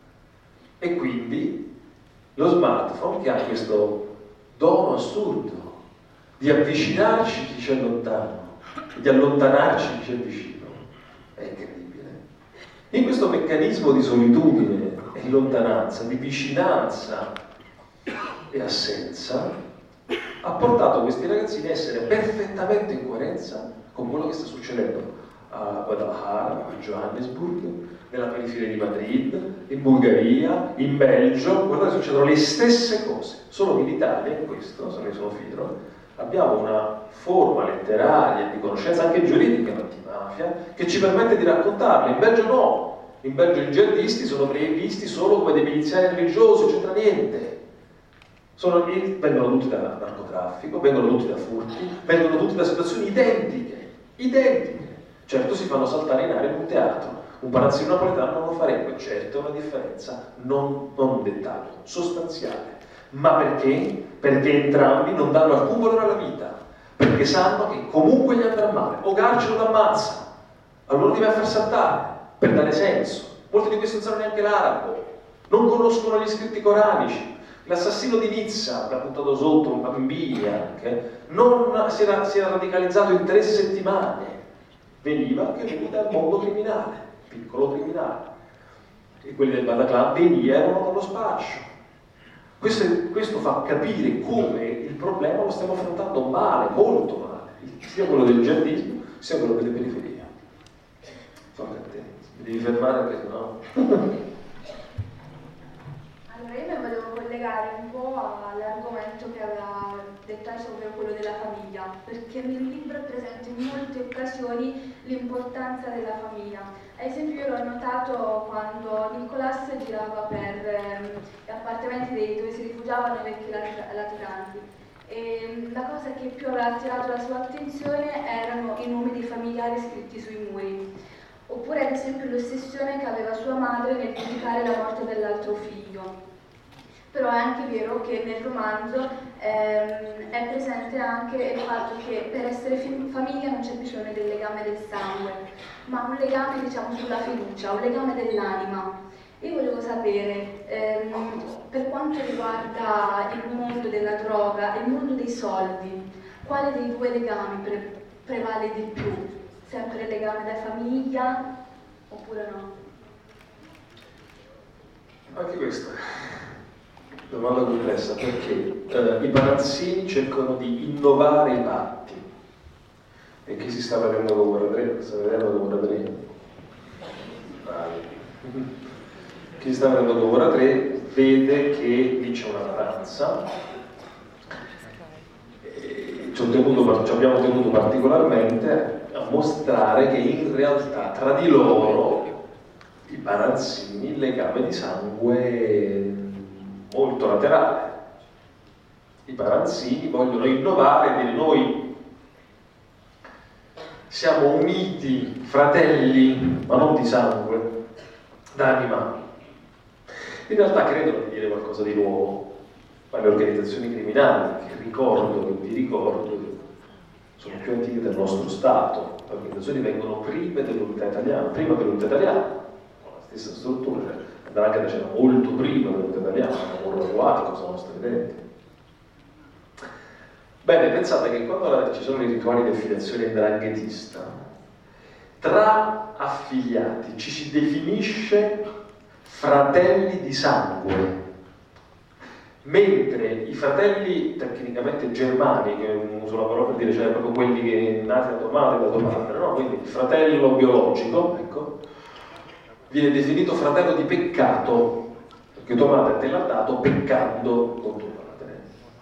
E quindi lo smartphone, che ha questo dono assurdo di avvicinarci chi ci è lontano, di allontanarci chi ci è vicino, è incredibile. In questo meccanismo di solitudine e lontananza, di vicinanza e assenza, ha portato questi ragazzini a essere perfettamente in coerenza con quello che sta succedendo a Guadalajara, a Johannesburg, nella periferia di Madrid, in Bulgaria, in Belgio. Guardate, succedono le stesse cose, solo che in Italia, in questo, se ne sono fiero, abbiamo una forma letteraria di conoscenza anche giuridica antimafia che ci permette di raccontarle. In Belgio no. In Belgio i jihadisti sono visti solo come dei miliziani religiosi, non c'entra niente. Vengono tutti da narcotraffico, vengono tutti da furti, vengono tutti da situazioni identiche. Certo si fanno saltare in aria in un teatro. Un panazzino napoletano non lo farebbe, certo è una differenza, non un dettaglio, sostanziale. Ma perché? Perché entrambi non danno alcun valore alla vita, perché sanno che comunque gli andrà male, o carcere o t'ammazza, allora ti vai a far saltare, per dare senso. Molti di questi non sanno neanche l'arabo, non conoscono gli scritti coranici. L'assassino di Nizza, che ha buttato sotto un bambino anche, non si era radicalizzato in 3 settimane, veniva dal mondo criminale, piccolo criminale. E quelli del Bataclan venivano dallo spaccio. Questo fa capire come il problema lo stiamo affrontando male, molto male, sia quello del jihadismo sia quello delle periferie. Tocca a te, mi devi fermare perché no? Allora io mi volevo collegare un po' all'argomento che aveva detto sopra, quello della famiglia, perché nel libro è presente in molte occasioni l'importanza della famiglia. Ad esempio io l'ho notato quando Nicolas girava per gli appartamenti dove si rifugiavano i vecchi latitanti. E la cosa che più aveva attirato la sua attenzione erano i nomi dei familiari scritti sui muri. Oppure ad esempio l'ossessione che aveva sua madre nel giudicare la morte dell'altro figlio. Però è anche vero che nel romanzo è presente anche il fatto che per essere famiglia non c'è bisogno del legame del sangue, ma un legame, diciamo, sulla fiducia, un legame dell'anima. Io volevo sapere, per quanto riguarda il mondo della droga e il mondo dei soldi, quale dei due legami prevale di più? Sempre il legame da famiglia oppure no? Anche questa è una domanda complessa, perché i Panazzini cercano di innovare i patti. E chi si sta vedendo con Guerra 3? Sta vedendo con Guerra 3? Chi si sta vedendo con Guerra 3 vede che lì c'è una razza. Ci abbiamo tenuto particolarmente a mostrare che in realtà tra di loro i Panazzini il legame di sangue molto laterale, I Paranzini vogliono innovare e dire: noi siamo uniti fratelli, ma non di sangue, da animali. In realtà credono di dire qualcosa di nuovo, ma le organizzazioni criminali, che vi ricordo, sono più antiche del nostro Stato. Le organizzazioni vengono prima dell'unità italiana, con la stessa struttura, cioè l'Andrangheta c'era molto prima dell'unità italiana, lavoro aguatico, sono nostri evidenti. Bene, pensate che quando ci sono i rituali di affiliazione ndranghetista, tra affiliati ci si definisce fratelli di sangue, mentre i fratelli tecnicamente germani, che uso la parola per dire, cioè proprio quelli che nati da tua madre, da tua madre, no? Quindi il fratello biologico, ecco, viene definito fratello di peccato, perché tua madre te l'ha dato peccando con tuo padre.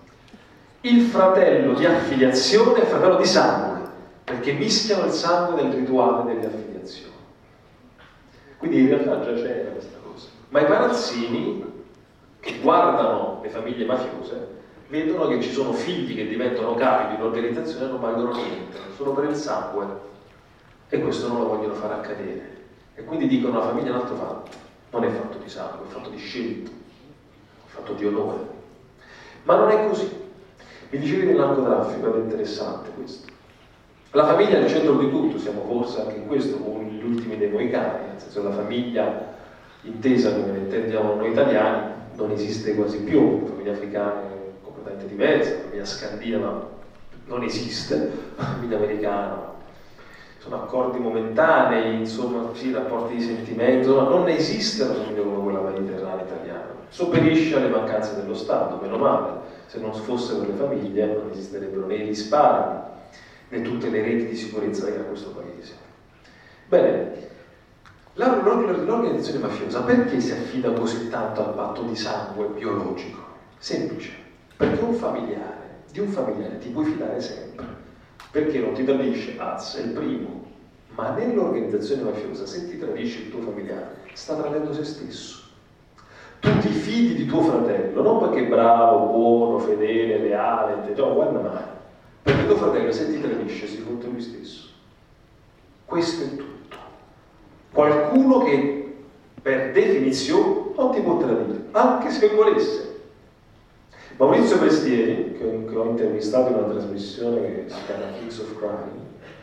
Il fratello di affiliazione è fratello di sangue, perché mischiano il sangue nel rituale delle affiliazioni. Quindi in realtà già c'era questa cosa. Ma i Paranzini, che guardano le famiglie mafiose, vedono che ci sono figli che diventano capi di un'organizzazione e non valgono niente, sono per il sangue, e questo non lo vogliono far accadere. E quindi dicono: la famiglia è un altro fatto, non è fatto di sangue, è fatto di scelta, è fatto di onore. Ma non è così. Mi dicevi del narcotraffico, ed è interessante questo. La famiglia è il centro di tutto, siamo forse anche in questo come gli ultimi dei moicani, nel senso che la famiglia intesa come la intendiamo noi italiani non esiste quasi più. La famiglia africana è completamente diversa, la famiglia scandinava non esiste, la famiglia americana sono accordi momentanei, insomma, sì, rapporti di sentimento, ma non esiste una famiglia come quella mediterranea italiana. Sopperisce alle mancanze dello Stato, meno male. Se non fosse per le famiglie non esisterebbero né i risparmi né tutte le reti di sicurezza che ha questo paese. Bene, l'organizzazione mafiosa perché si affida così tanto al patto di sangue biologico? Semplice, perché di un familiare ti puoi fidare sempre, perché non ti tradisce, è il primo, ma nell'organizzazione mafiosa se ti tradisce il tuo familiare sta tradendo se stesso. Tu ti fidi di tuo fratello, non perché è bravo, buono, fedele, leale, guarda mai, perché tuo fratello se ti tradisce si fotte lui stesso. Questo è tutto. Qualcuno che per definizione non ti può tradire, anche se volesse. Maurizio Prestieri, che ho intervistato in una trasmissione che si chiama Kings of Crime,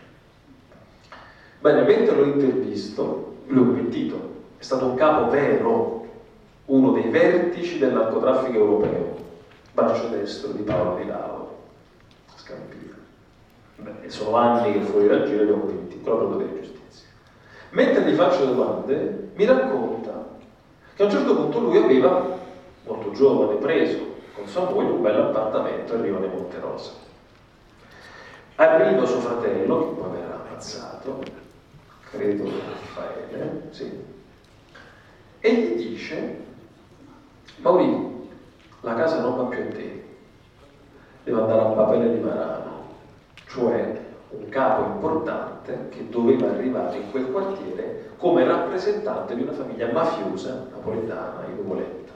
bene, mentre l'ho intervisto, l'ho pentito, è stato un capo vero, uno dei vertici del narcotraffico europeo, braccio destro di Paolo Di Lao, Scampia. Beh, sono anni che fuori dal giro li ho pentiti, proprio per giustizia. Mentre gli faccio domande, mi racconta che a un certo punto lui aveva, molto giovane, preso con sua moglie un bel appartamento a Rione Monterosa. Arriva suo fratello, che poi verrà ammazzato, credo Raffaele, sì, e gli dice: Maurizio, la casa non va più a te, deve andare a Papele di Marano, cioè un capo importante che doveva arrivare in quel quartiere come rappresentante di una famiglia mafiosa napoletana in Ugoletta.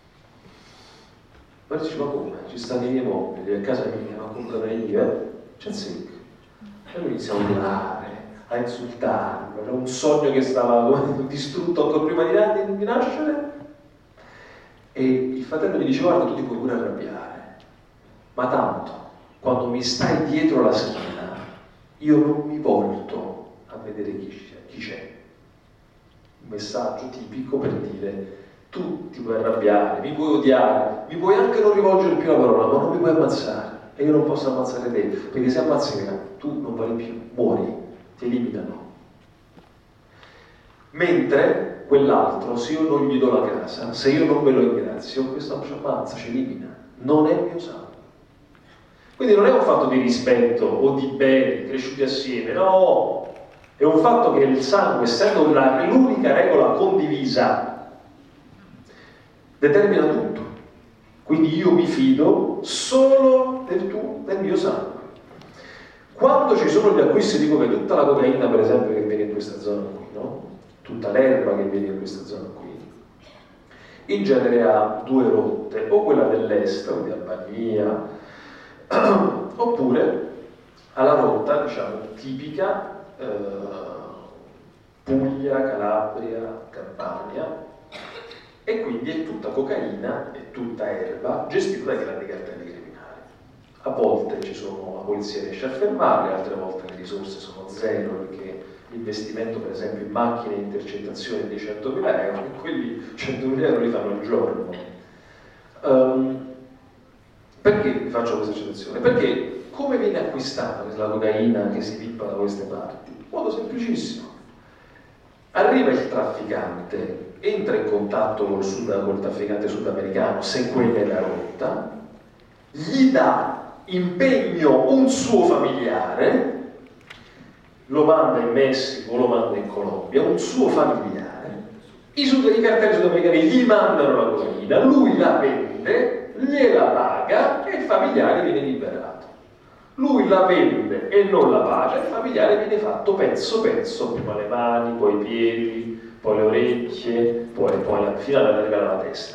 Poi dice: ma come? Ci stanno i miei mobili, a casa mia, l'ho comprata io, c'è secco. E lui inizia a urlare, a insultarlo, era un sogno che stava distrutto ancora prima di nascere. E il fratello gli dice: guarda, tu ti puoi pure arrabbiare, ma tanto quando mi stai dietro la schiena io non mi volto a vedere chi c'è. Un messaggio tipico per dire: tu ti puoi arrabbiare, mi puoi odiare, mi puoi anche non rivolgere più la parola, ma non mi puoi ammazzare, e io non posso ammazzare te, perché se ammazzi me tu non vali più, muori, ti eliminano. Mentre quell'altro, se io non gli do la casa, se io non me lo ingrazio, questo ci ammazza, ci elimina, non è mio sangue. Quindi non è un fatto di rispetto o di bene cresciuti assieme, no, è un fatto che il sangue, essendo l'unica regola condivisa, determina tutto. Quindi io mi fido solo del mio sangue. Quando ci sono gli acquisti di cocaina, tutta la cocaina per esempio che viene in questa zona qui, no? Tutta l'erba che viene in questa zona qui, in genere ha due rotte, o quella dell'est, o di Albania, oppure alla rotta, diciamo, tipica Puglia, Calabria, Campania, e quindi è tutta cocaina, è tutta erba, gestita dai grandi cartelli criminali. A volte la polizia riesce a fermarli, altre volte le risorse sono zero, perché l'investimento per esempio in macchine e intercettazioni è di 100.000 euro, e quelli 100.000 euro li fanno il giorno. Perché vi faccio questa citazione? Perché come viene acquistata la cocaina che si pippa da queste parti? In modo semplicissimo. Arriva il trafficante, entra in contatto col trafficante sudamericano, se quella è la rotta, gli dà impegno un suo familiare, lo manda in Messico o lo manda in Colombia, un suo familiare, i cartelli sudamericani gli mandano la cocaina, lui la vende, gliela paga e il familiare viene liberato. Lui la vende e non la paga, il familiare viene fatto pezzo pezzo, prima le mani, poi i piedi, poi le orecchie, poi fino ad arrivare alla testa.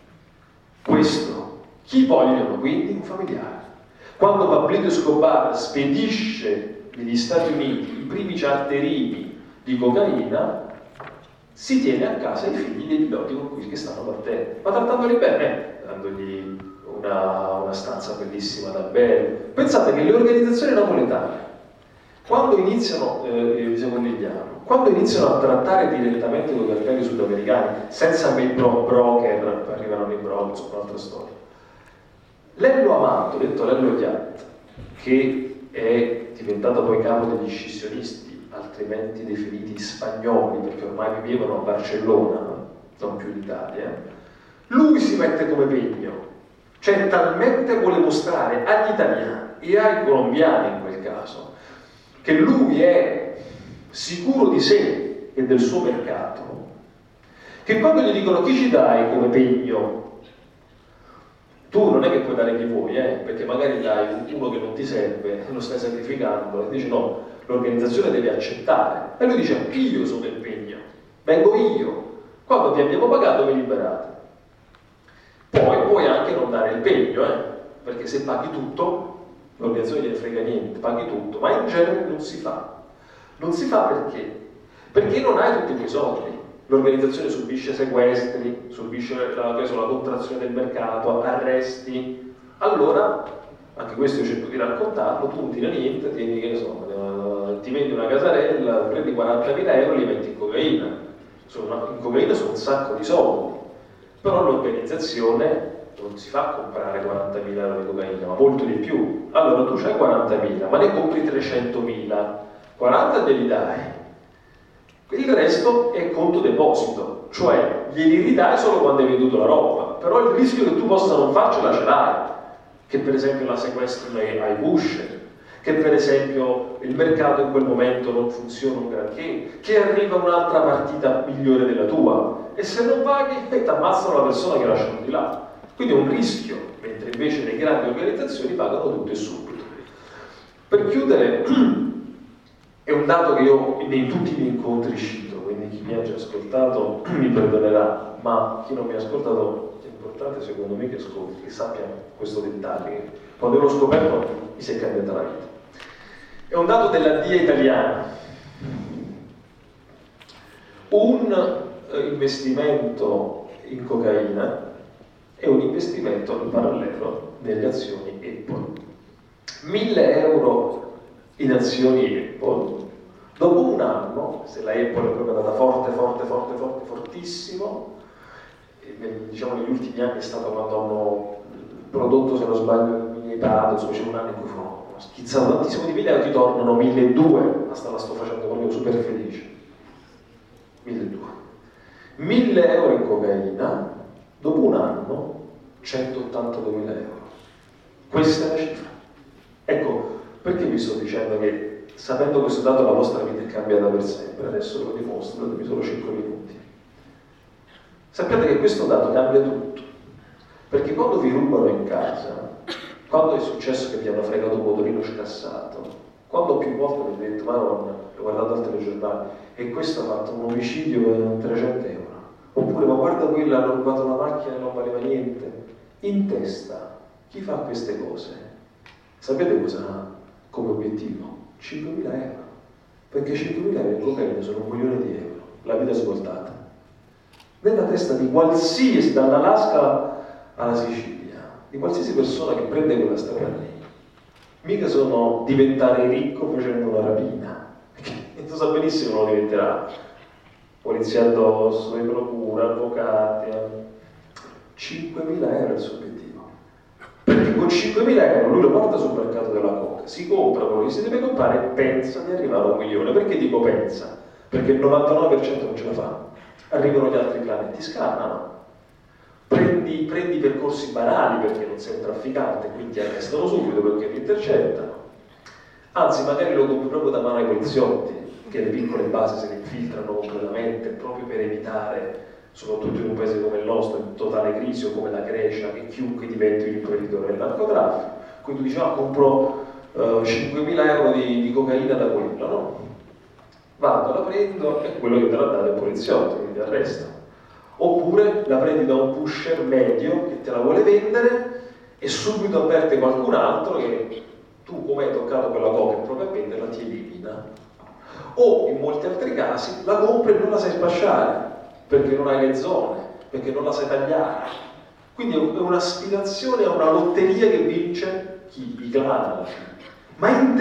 Questo, chi vogliono quindi? Un familiare. Quando Pablito Escobar spedisce negli Stati Uniti i primi charterini di cocaina, si tiene a casa i figli dei piloti con cui che stanno battendo, ma trattandoli bene, dandogli una stanza bellissima da bere. Pensate che le organizzazioni napoletane, quando iniziano quando iniziano a trattare direttamente con i cartelli sudamericani, senza broker, arrivano in bronzo, un'altra storia. Lello Amato, detto Lello Chiat, che è diventato poi capo degli scissionisti, altrimenti definiti spagnoli, perché ormai vivevano a Barcellona, non più in Italia, lui si mette come pegno. Cioè talmente vuole mostrare agli italiani e ai colombiani in quel caso che lui è sicuro di sé e del suo mercato, che quando gli dicono chi ci dai come pegno, tu non è che puoi dare chi vuoi, perché magari dai uno che non ti serve, lo stai sacrificando, e dici no, l'organizzazione deve accettare. E lui dice io sono il pegno, vengo io, quando vi abbiamo pagato vi liberate. Poi puoi anche non dare il pegno, perché se paghi tutto, l'organizzazione gliene frega niente, paghi tutto, ma in genere non si fa. Non si fa perché? Perché non hai tutti quei soldi. L'organizzazione subisce sequestri, subisce la contrazione del mercato, arresti. Allora, anche questo io cerco di raccontarlo, tu non tira niente, tieni, che ne so, ti vendi una casarella, prendi 40.000 euro e li metti in cocaina. In cocaina sono un sacco di soldi. Però l'organizzazione non si fa comprare 40.000 euro di cocaina, ma molto di più. Allora tu c'hai 40.000, ma ne compri 300.000, 40 glieli dai. Il resto è conto deposito, cioè glieli ridai solo quando hai venduto la roba, però il rischio che tu possa non farcela ce l'hai, che per esempio la sequestrino ai pusher, che per esempio il mercato in quel momento non funziona un granché, che arriva un'altra partita migliore della tua, e se non paghi ti ammazzano la persona che lasciano di là. Quindi è un rischio, mentre invece le grandi organizzazioni pagano tutto e subito. Per chiudere, è un dato che io in tutti i miei incontri cito, quindi chi mi ha già ascoltato mi perdonerà, ma chi non mi ha ascoltato è importante secondo me che ascolti, che sappia questo dettaglio, che quando l'ho scoperto mi si è cambiata la vita. È un dato della DIA italiana. Un investimento in cocaina è un investimento in parallelo nelle azioni Apple. 1.000 euro in azioni Apple, dopo un anno, se la Apple è proprio andata fortissimo, diciamo negli ultimi anni è stato quando hanno prodotto, se non sbaglio, il mini iPad, insomma c'è un anno in cui furono schizzato tantissimo di 1.000 euro, ti tornano 1.200, ma la sto facendo proprio super felice. 1.000 euro in cocaina, dopo un anno 182.000 euro. Questa è la cifra. Ecco, perché vi sto dicendo che sapendo questo dato la vostra vita è cambiata per sempre? Adesso ve lo dimostro, datemi solo 5 minuti. Sappiate che questo dato cambia tutto, perché quando vi rubano in casa, quando è successo che vi hanno fregato un motorino scassato, quando più volte mi avete detto Madonna, l'ho guardato al telegiornale e questo ha fatto un omicidio per 300 euro, Oppure, ma guarda quella, hanno rubato una macchina e non valeva niente. In testa, chi fa queste cose? Sapete cosa ha come obiettivo? 5.000 euro. Perché 5.000 euro in cocaina sono 1 milione di euro, la vita svoltata. Nella testa di qualsiasi, dall'Alaska alla Sicilia, di qualsiasi persona che prende quella strada lì, mica sono diventare ricco facendo una rapina, perché tu sa benissimo non lo diventerà. Polizia addosso, di procura, avvocati. 5.000 euro è il suo obiettivo. Perché con 5.000 euro lui lo porta sul mercato della coca, si compra quello che si deve comprare e pensa di arrivare a 1 milione. Perché dico pensa? Perché il 99% non ce la fa. Arrivano gli altri clan e ti scannano. Prendi percorsi banali perché non sei un trafficante, quindi ti arrestano subito perché ti intercettano. Anzi, magari lo compri proprio da mano ai poliziotti, che le piccole basi se ne infiltrano completamente, proprio per evitare, soprattutto in un paese come il nostro, in totale crisi, o come la Grecia, che chiunque diventi un imprenditore del narcotraffico. Quindi tu dici, compro 5.000 euro di cocaina da quello, no? Vado, la prendo e quello che te l'ha dato è il poliziotto, quindi ti arresta. Oppure la prendi da un pusher medio che te la vuole vendere e subito avverte qualcun altro che tu, come hai toccato quella coca e provi a venderla, ti elimina. O in molti altri casi la compri e non la sai spacciare perché non hai le zone, perché non la sai tagliare. Quindi è un'aspirazione a una lotteria che vince chi? I clan. Ma in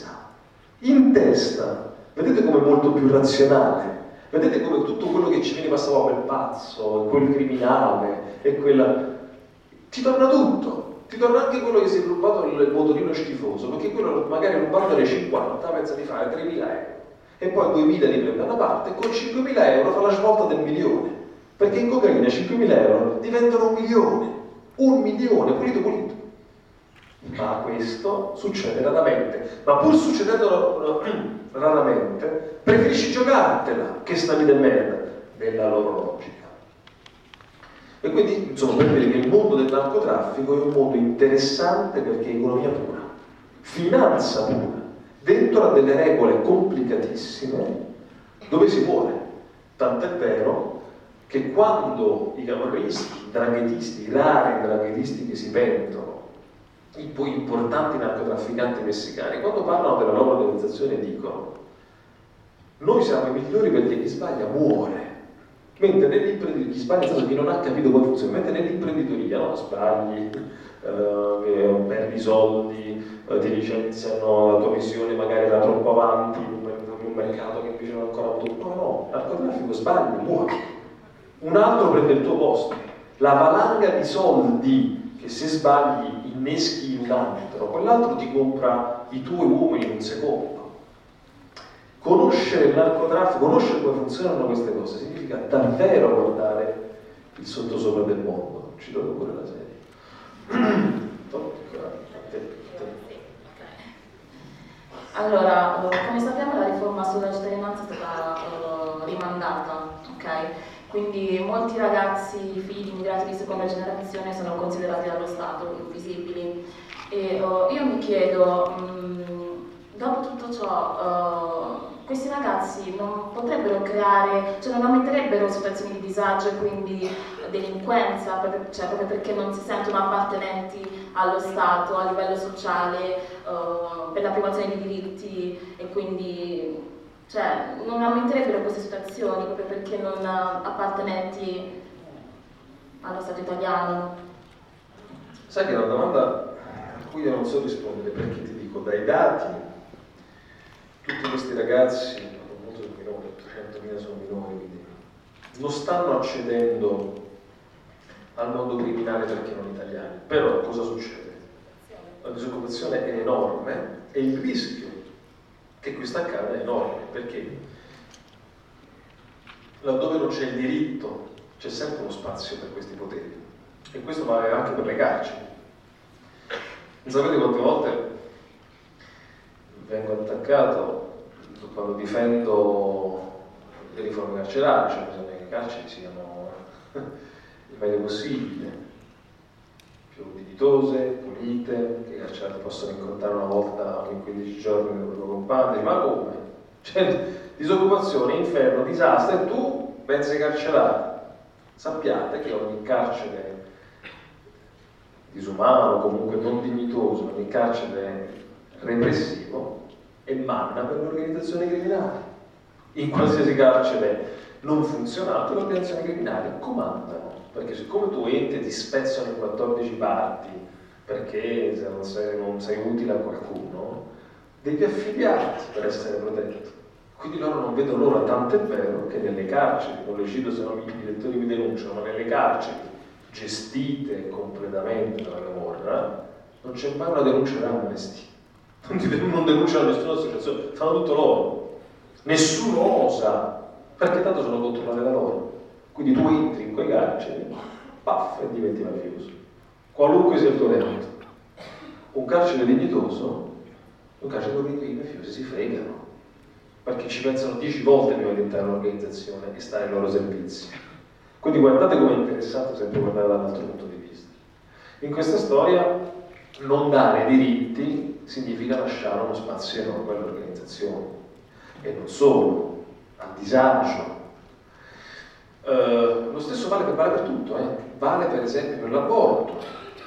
testa, vedete come è molto più razionale. Vedete come tutto quello che ci viene passava quel pazzo, quel criminale, e quella... ti torna tutto, ti torna anche quello che si è rubato il motorino schifoso, perché quello magari rubandone 50 pensa di fare 3.000 euro, e poi 2.000 li prende da una parte, e con 5.000 euro fa la svolta del milione, perché in cocaina 5.000 euro diventano 1 milione, pulito. Ma questo succede raramente, ma pur succedendo raramente, preferisci giocartela che sta vita e merda della loro logica. E quindi, insomma, per dire che il mondo del narcotraffico è un mondo interessante perché è economia pura, finanza pura, dentro a delle regole complicatissime dove si muore. Tant'è vero che quando i camorristi, i dranghetisti, i rari dranghetisti che si pentono, i poi importanti narcotrafficanti messicani, quando parlano della loro organizzazione dicono: noi siamo i migliori perché chi sbaglia muore, mentre nell'imprenditoria, chi sbaglia è chi non ha capito come funziona, mentre nell'imprenditoria no, sbagli, perdi soldi, ti licenziano, la tua visione magari era troppo avanti in un mercato che invece non ha ancora avuto. No, narcotraffico sbagli, muore, un altro prende il tuo posto, la valanga di soldi che se sbagli inneschi un altro, quell'altro ti compra i tuoi uomini in un secondo. Conoscere il narcotraffico, conoscere come funzionano queste cose, significa davvero guardare il sottosopra del mondo. Ci do pure la serie. Allora, come sappiamo la riforma sulla cittadinanza è stata rimandata, ok? Quindi molti ragazzi, figli immigrati di seconda generazione sono considerati dallo Stato invisibili. E io mi chiedo, dopo tutto ciò, questi ragazzi non potrebbero creare, cioè non aumenterebbero situazioni di disagio e quindi delinquenza, proprio perché non si sentono appartenenti allo Stato a livello sociale, per la privazione di diritti, e quindi cioè, non aumenterebbero queste situazioni proprio perché non appartenenti allo Stato italiano? Sai che è una domanda a cui io non so rispondere, perché ti dico, dai dati, tutti questi ragazzi, molto sono minori, 800.000 sono minori, quindi non stanno accedendo al mondo criminale perché non italiani. Però cosa succede? La disoccupazione è enorme e il rischio che questo accada è enorme, perché laddove non c'è il diritto c'è sempre uno spazio per questi poteri, e questo vale anche per le carceri. Non sapete quante volte vengo attaccato quando difendo le riforme carcerarie, cioè bisogna che le carceri siano il meglio possibile, più dignitose, pulite, che i carcerati possono incontrare una volta ogni 15 giorni con i loro compagni. Ma come? Cioè, disoccupazione, inferno, disastro, e tu pensi ai carcerati. Sappiate che ogni carcere disumano, comunque non dignitoso, ogni carcere repressivo è manna per le organizzazioni criminali. In qualsiasi carcere non funzionato, le organizzazioni criminali comandano, perché siccome tu entri e ti spezzano in 14 parti perché se non sei utile a qualcuno, devi affiliarti per essere protetto. Quindi loro non vedono l'ora, tant'è vero che nelle carceri, non le cito se no i direttori mi denunciano, ma nelle carceri gestite completamente dalla Camorra non c'è mai una denuncia da Amnesty, non denunciano nessuna associazione, fanno tutto loro, nessuno osa, perché tanto sono controllate da loro. Quindi tu entri in quei carceri, paff, e diventi mafioso, qualunque sia il tuo reato. Un carcere dignitoso, un carcere dove i mafiosi si fregano, perché ci pensano 10 volte prima di entrare all'organizzazione e stare ai loro servizi. Quindi guardate come è interessante sempre guardare dall'altro punto di vista. In questa storia non dare diritti significa lasciare uno spazio enorme alle organizzazioni, e non solo, a disagio. Lo stesso vale per tutto, vale per esempio per l'aborto.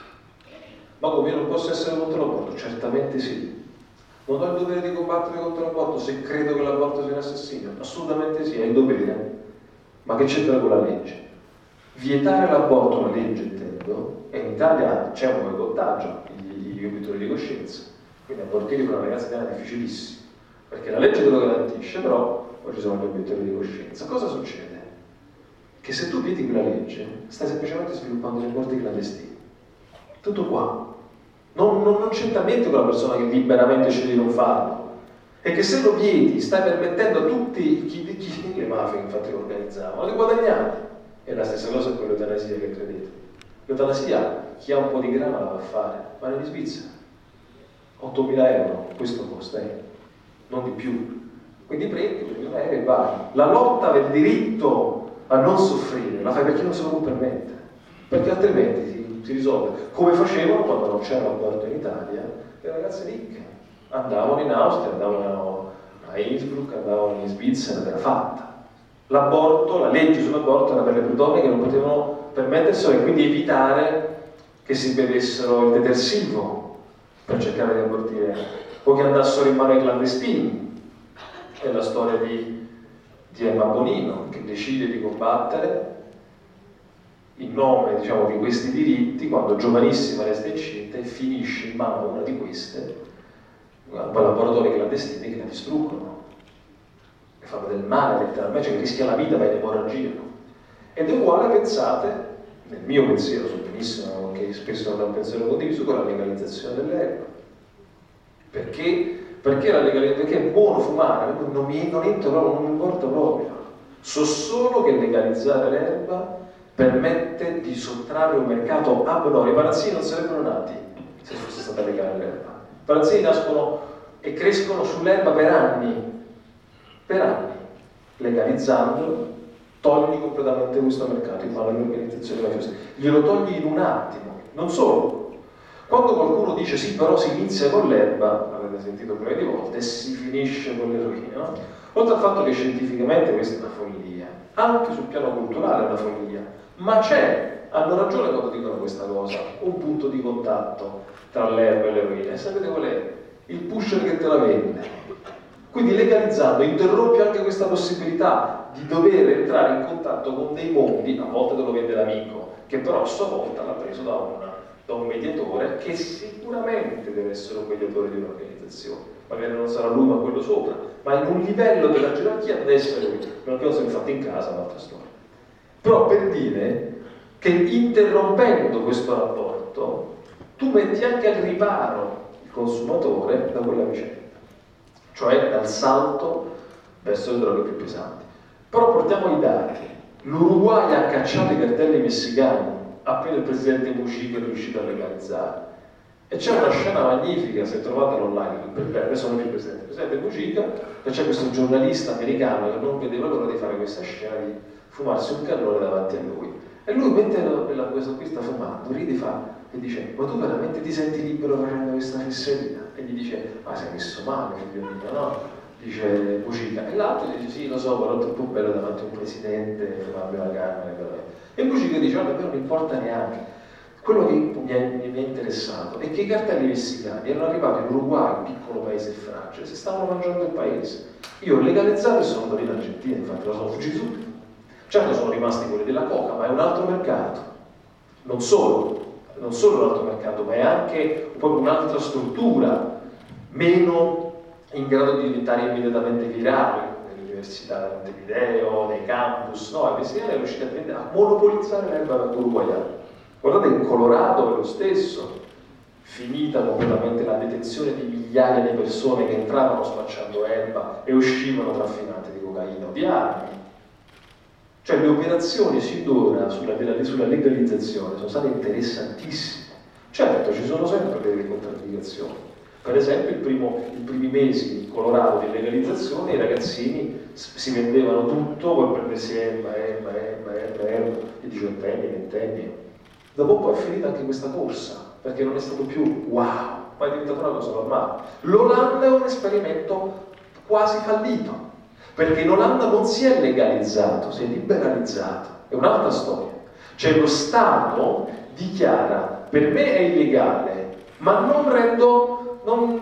Ma come, io non posso essere contro l'aborto? Certamente sì. Non ho il dovere di combattere contro l'aborto se credo che l'aborto sia un assassinio? Assolutamente sì, è il dovere. Ma che c'entra con la legge? Vietare l'aborto, la legge intendo, e in Italia c'è un boicottaggio, gli obiettori di coscienza. Quindi abortire per una ragazza italiana è difficilissimo, perché la legge te lo garantisce, però poi ci sono gli obiettori di coscienza. Cosa succede? Che se tu vieti quella legge, stai semplicemente sviluppando degli aborti clandestini. Tutto qua. Non c'entra niente con la persona che liberamente sceglie di non farlo. E che se lo vieti stai permettendo a tutti le mafie infatti lo organizzavano di guadagnare. E la stessa cosa con l'eutanasia, che credete. L'eutanasia, chi ha un po' di grana la va a fare, ma in Svizzera 8.000 euro, questo costa, non di più. Quindi prendi 8.000 euro e vai. La lotta del diritto a non soffrire la fai perché non se lo può permettere, perché altrimenti si risolve come facevano quando non c'era l'aborto in Italia. Le ragazze ricche andavano in Austria, andavano a Innsbruck, andavano in Svizzera ed era fatta. L'aborto, la legge sull'aborto era per le donne che non potevano permetterselo, e quindi evitare che si bevessero il detersivo per cercare di abortire, o che andassero in mano ai clandestini. È la storia di Emma Bonino, che decide di combattere in nome, diciamo, di questi diritti quando giovanissima resta incinta e finisce in mano a una di queste laboratori clandestini che la distruggono, le fanno del male letteralmente, che rischia la vita, va in emorragia. Ed è uguale, pensate, nel mio pensiero, so benissimo che spesso non è un pensiero condiviso, con la legalizzazione dell'erba. Perché è buono fumare, non mi importa proprio. So solo che legalizzare l'erba permette di sottrarre un mercato abnorme. I palazzini non sarebbero nati se fosse stata legale l'erba. I palazzini nascono e crescono sull'erba per anni. Legalizzandolo togli completamente questo mercato in mano alle organizzazioni mafiose. Glielo togli in un attimo. Non solo. Quando qualcuno dice sì, però si inizia con l'erba, l'avete sentito un paio di volte, e si finisce con l'eroina, no? Oltre al fatto che scientificamente questa è una follia, anche sul piano culturale è una follia, ma hanno ragione quando dicono questa cosa, un punto di contatto tra l'erba e l'eroina. E sapete qual è? Il pusher che te la vende. Quindi legalizzando interrompi anche questa possibilità di dover entrare in contatto con dei mondi, a volte te lo vende l'amico, che però a sua volta l'ha preso da un mediatore, che sicuramente deve essere un mediatore di un'organizzazione, magari non sarà lui ma quello sopra, ma in un livello della gerarchia deve essere lui. Non che lo sia fatto in casa, è un'altra storia. Però per dire che interrompendo questo rapporto tu metti anche al riparo il consumatore da quella vicenda, cioè dal salto verso le droghe più pesanti. Però portiamo i dati. L'Uruguay ha cacciato i cartelli messicani appena il presidente Mujica è riuscito a legalizzare. E c'è una scena magnifica, se trovate online, adesso non è più il presidente Mujica, e c'è questo giornalista americano che non vedeva l'ora di fare questa scena, di fumarsi un cannone davanti a lui. E lui, mentre questo qui sta fumando, ride e dice: ma tu veramente ti senti libero facendo questa fesseria? E gli dice: ma sei messo male, figlio mio, no? dice Mujica, e l'altro dice sì, lo so, però è troppo bello davanti a un presidente fumarmi la canna, e Mujica dice guarda, a me non importa neanche. Quello che mi è interessato è che i cartelli messicani erano arrivati in Uruguay, un piccolo paese fragile, si stavano mangiando il paese. Io ho legalizzato e sono andato in Argentina, infatti lo sono fuggito subito. Certo sono rimasti quelli della coca, ma è un altro mercato. Non solo un altro mercato, ma è anche proprio un'altra struttura, meno in grado di diventare immediatamente virale nelle università, nel Montevideo, nei campus. No, i messicani erano riusciti a monopolizzare l'erba uruguayana. Guardate, in Colorado è lo stesso, finita completamente la detenzione di migliaia di persone che entravano spacciando erba e uscivano trafficate di cocaina o di armi. Cioè le operazioni sinora sulla legalizzazione sono state interessantissime. Certo, ci sono sempre delle contraddizioni. Per esempio, i primi mesi in Colorado di legalizzazione i ragazzini si vendevano tutto per prendersi erba, i 18enni, i 20enni. Dopo un po' è finita anche questa corsa, perché non è stato più wow, ma è diventata una cosa normale. L'Olanda è un esperimento quasi fallito, perché in Olanda non si è legalizzato, si è liberalizzato, è un'altra storia. Cioè lo Stato dichiara, per me è illegale, ma non rendo,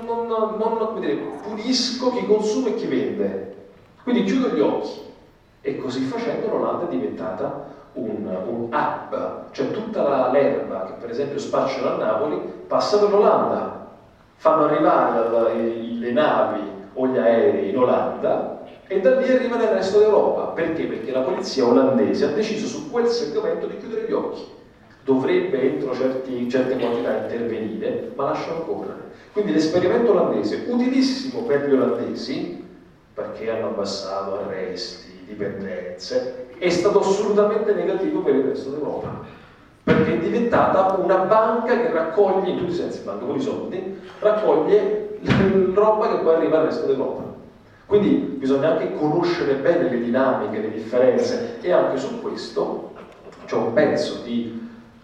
come dire, punisco chi consuma e chi vende. Quindi chiudo gli occhi. E così facendo l'Olanda è diventata un hub, cioè tutta l'erba che per esempio spacciano a Napoli passa per l'Olanda, fanno arrivare le navi o gli aerei in Olanda e da lì arriva nel resto d'Europa. Perché? Perché la polizia olandese ha deciso su quel segmento di chiudere gli occhi. Dovrebbe entro certe quantità intervenire, ma lasciano correre. Quindi l'esperimento olandese, utilissimo per gli olandesi, perché hanno abbassato arresti, dipendenze, è stato assolutamente negativo per il resto d'Europa, perché è diventata una banca che raccoglie, in tutti i sensi banca con i soldi, raccoglie roba che poi arriva al resto d'Europa. Quindi bisogna anche conoscere bene le dinamiche, le differenze, e anche su questo c'è un pezzo di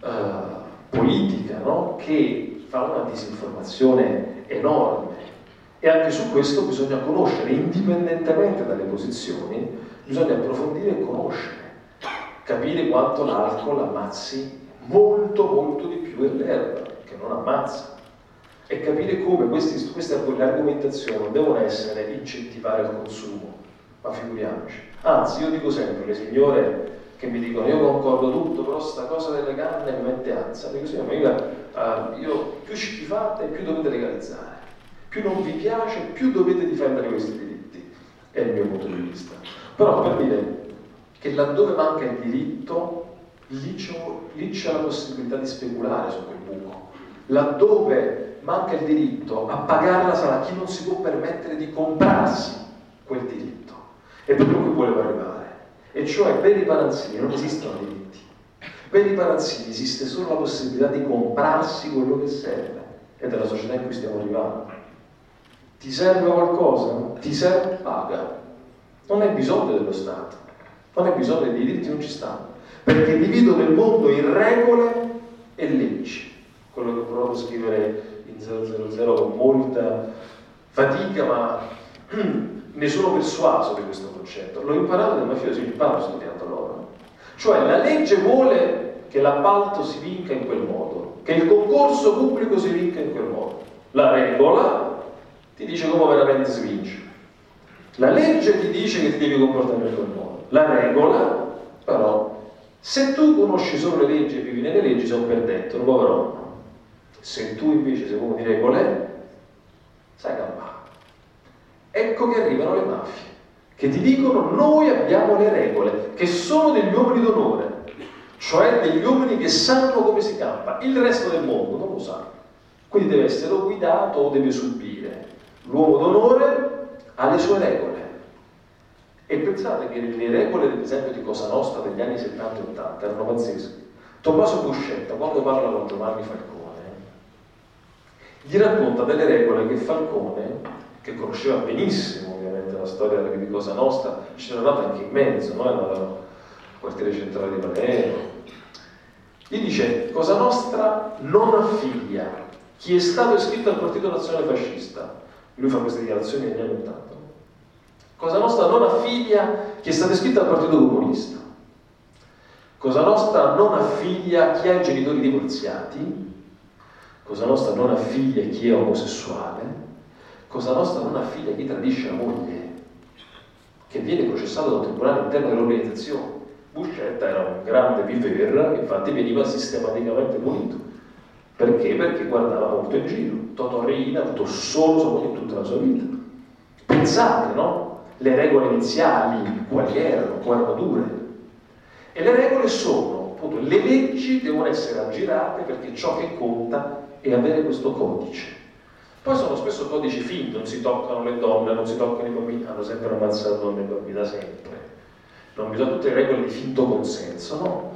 politica, no? Che fa una disinformazione enorme, e anche su questo bisogna conoscere, indipendentemente dalle posizioni, bisogna approfondire e conoscere, capire quanto l'alcol ammazzi molto molto di più dell'erba, che non ammazza, e capire come queste argomentazioni non devono essere incentivare il consumo, ma figuriamoci. Anzi, io dico sempre, le signore che mi dicono io concordo tutto, però sta cosa delle canne mi mette ansia, dico sì, ma io più ci fate più dovete legalizzare, più non vi piace più dovete difendere questi diritti, è il mio punto di vista. Però per dire che laddove manca il diritto, lì c'è la possibilità di speculare su quel buco. Laddove manca il diritto, a pagarla sarà chi non si può permettere di comprarsi quel diritto. È proprio qui volevo arrivare. E cioè per i paranzini non esistono diritti. Per i paranzini esiste solo la possibilità di comprarsi quello che serve. Ed è la società in cui stiamo arrivando. Ti serve qualcosa? Ti serve? Paga. Non hai bisogno dello Stato, non hai bisogno dei diritti, non ci stanno, perché dividono il mondo in regole e leggi. Quello che ho provato a scrivere in 000 con molta fatica, ma ne sono persuaso di questo concetto. L'ho imparato dal mafioso, io imparo studiando loro. Cioè la legge vuole che l'appalto si vinca in quel modo, che il concorso pubblico si vinca in quel modo. La regola ti dice come veramente si vince. La legge ti dice che ti devi comportare in quel modo. La regola, però, se tu conosci solo le leggi e vivi nelle leggi, sei un perdente, un povero. Se tu invece sei uomo di regole, sai campare. Ecco che arrivano le mafie, che ti dicono noi abbiamo le regole, che sono degli uomini d'onore, cioè degli uomini che sanno come si campa. Il resto del mondo non lo sa. Quindi deve essere o guidato o deve subire. L'uomo d'onore ha le sue regole. E pensate che le regole, ad esempio, di Cosa Nostra degli anni 70 e 80 erano pazzesche. Tommaso Buscetta, quando parla con Giovanni Falcone, gli racconta delle regole che Falcone, che conosceva benissimo ovviamente la storia di Cosa Nostra, c'era nato anche in mezzo, no? È nato al quartiere centrale di Palermo. Gli dice: Cosa Nostra non affiglia chi è stato iscritto al Partito Nazionale Fascista. Lui fa queste dichiarazioni negli anni 80. Cosa Nostra non affiglia chi è stato iscritto al Partito Comunista. Cosa Nostra non affiglia chi ha i genitori divorziati. Cosa Nostra non affiglia chi è omosessuale. Cosa Nostra non affiglia chi tradisce la moglie, che viene processato da un tribunale interno dell'organizzazione. Buscetta era un grande viver, infatti veniva sistematicamente punito. Perché? Perché guardava molto in giro. Totò Riina ha avuto solo sua moglie in tutta la sua vita. Pensate, no? Le regole iniziali, quali erano dure. E le regole sono, appunto, le leggi devono essere aggirate perché ciò che conta è avere questo codice. Poi sono spesso codici finti, non si toccano le donne, non si toccano i bambini, hanno sempre ammazzato donne e bambini da sempre. Non bisogna tutte le regole di finto consenso, no?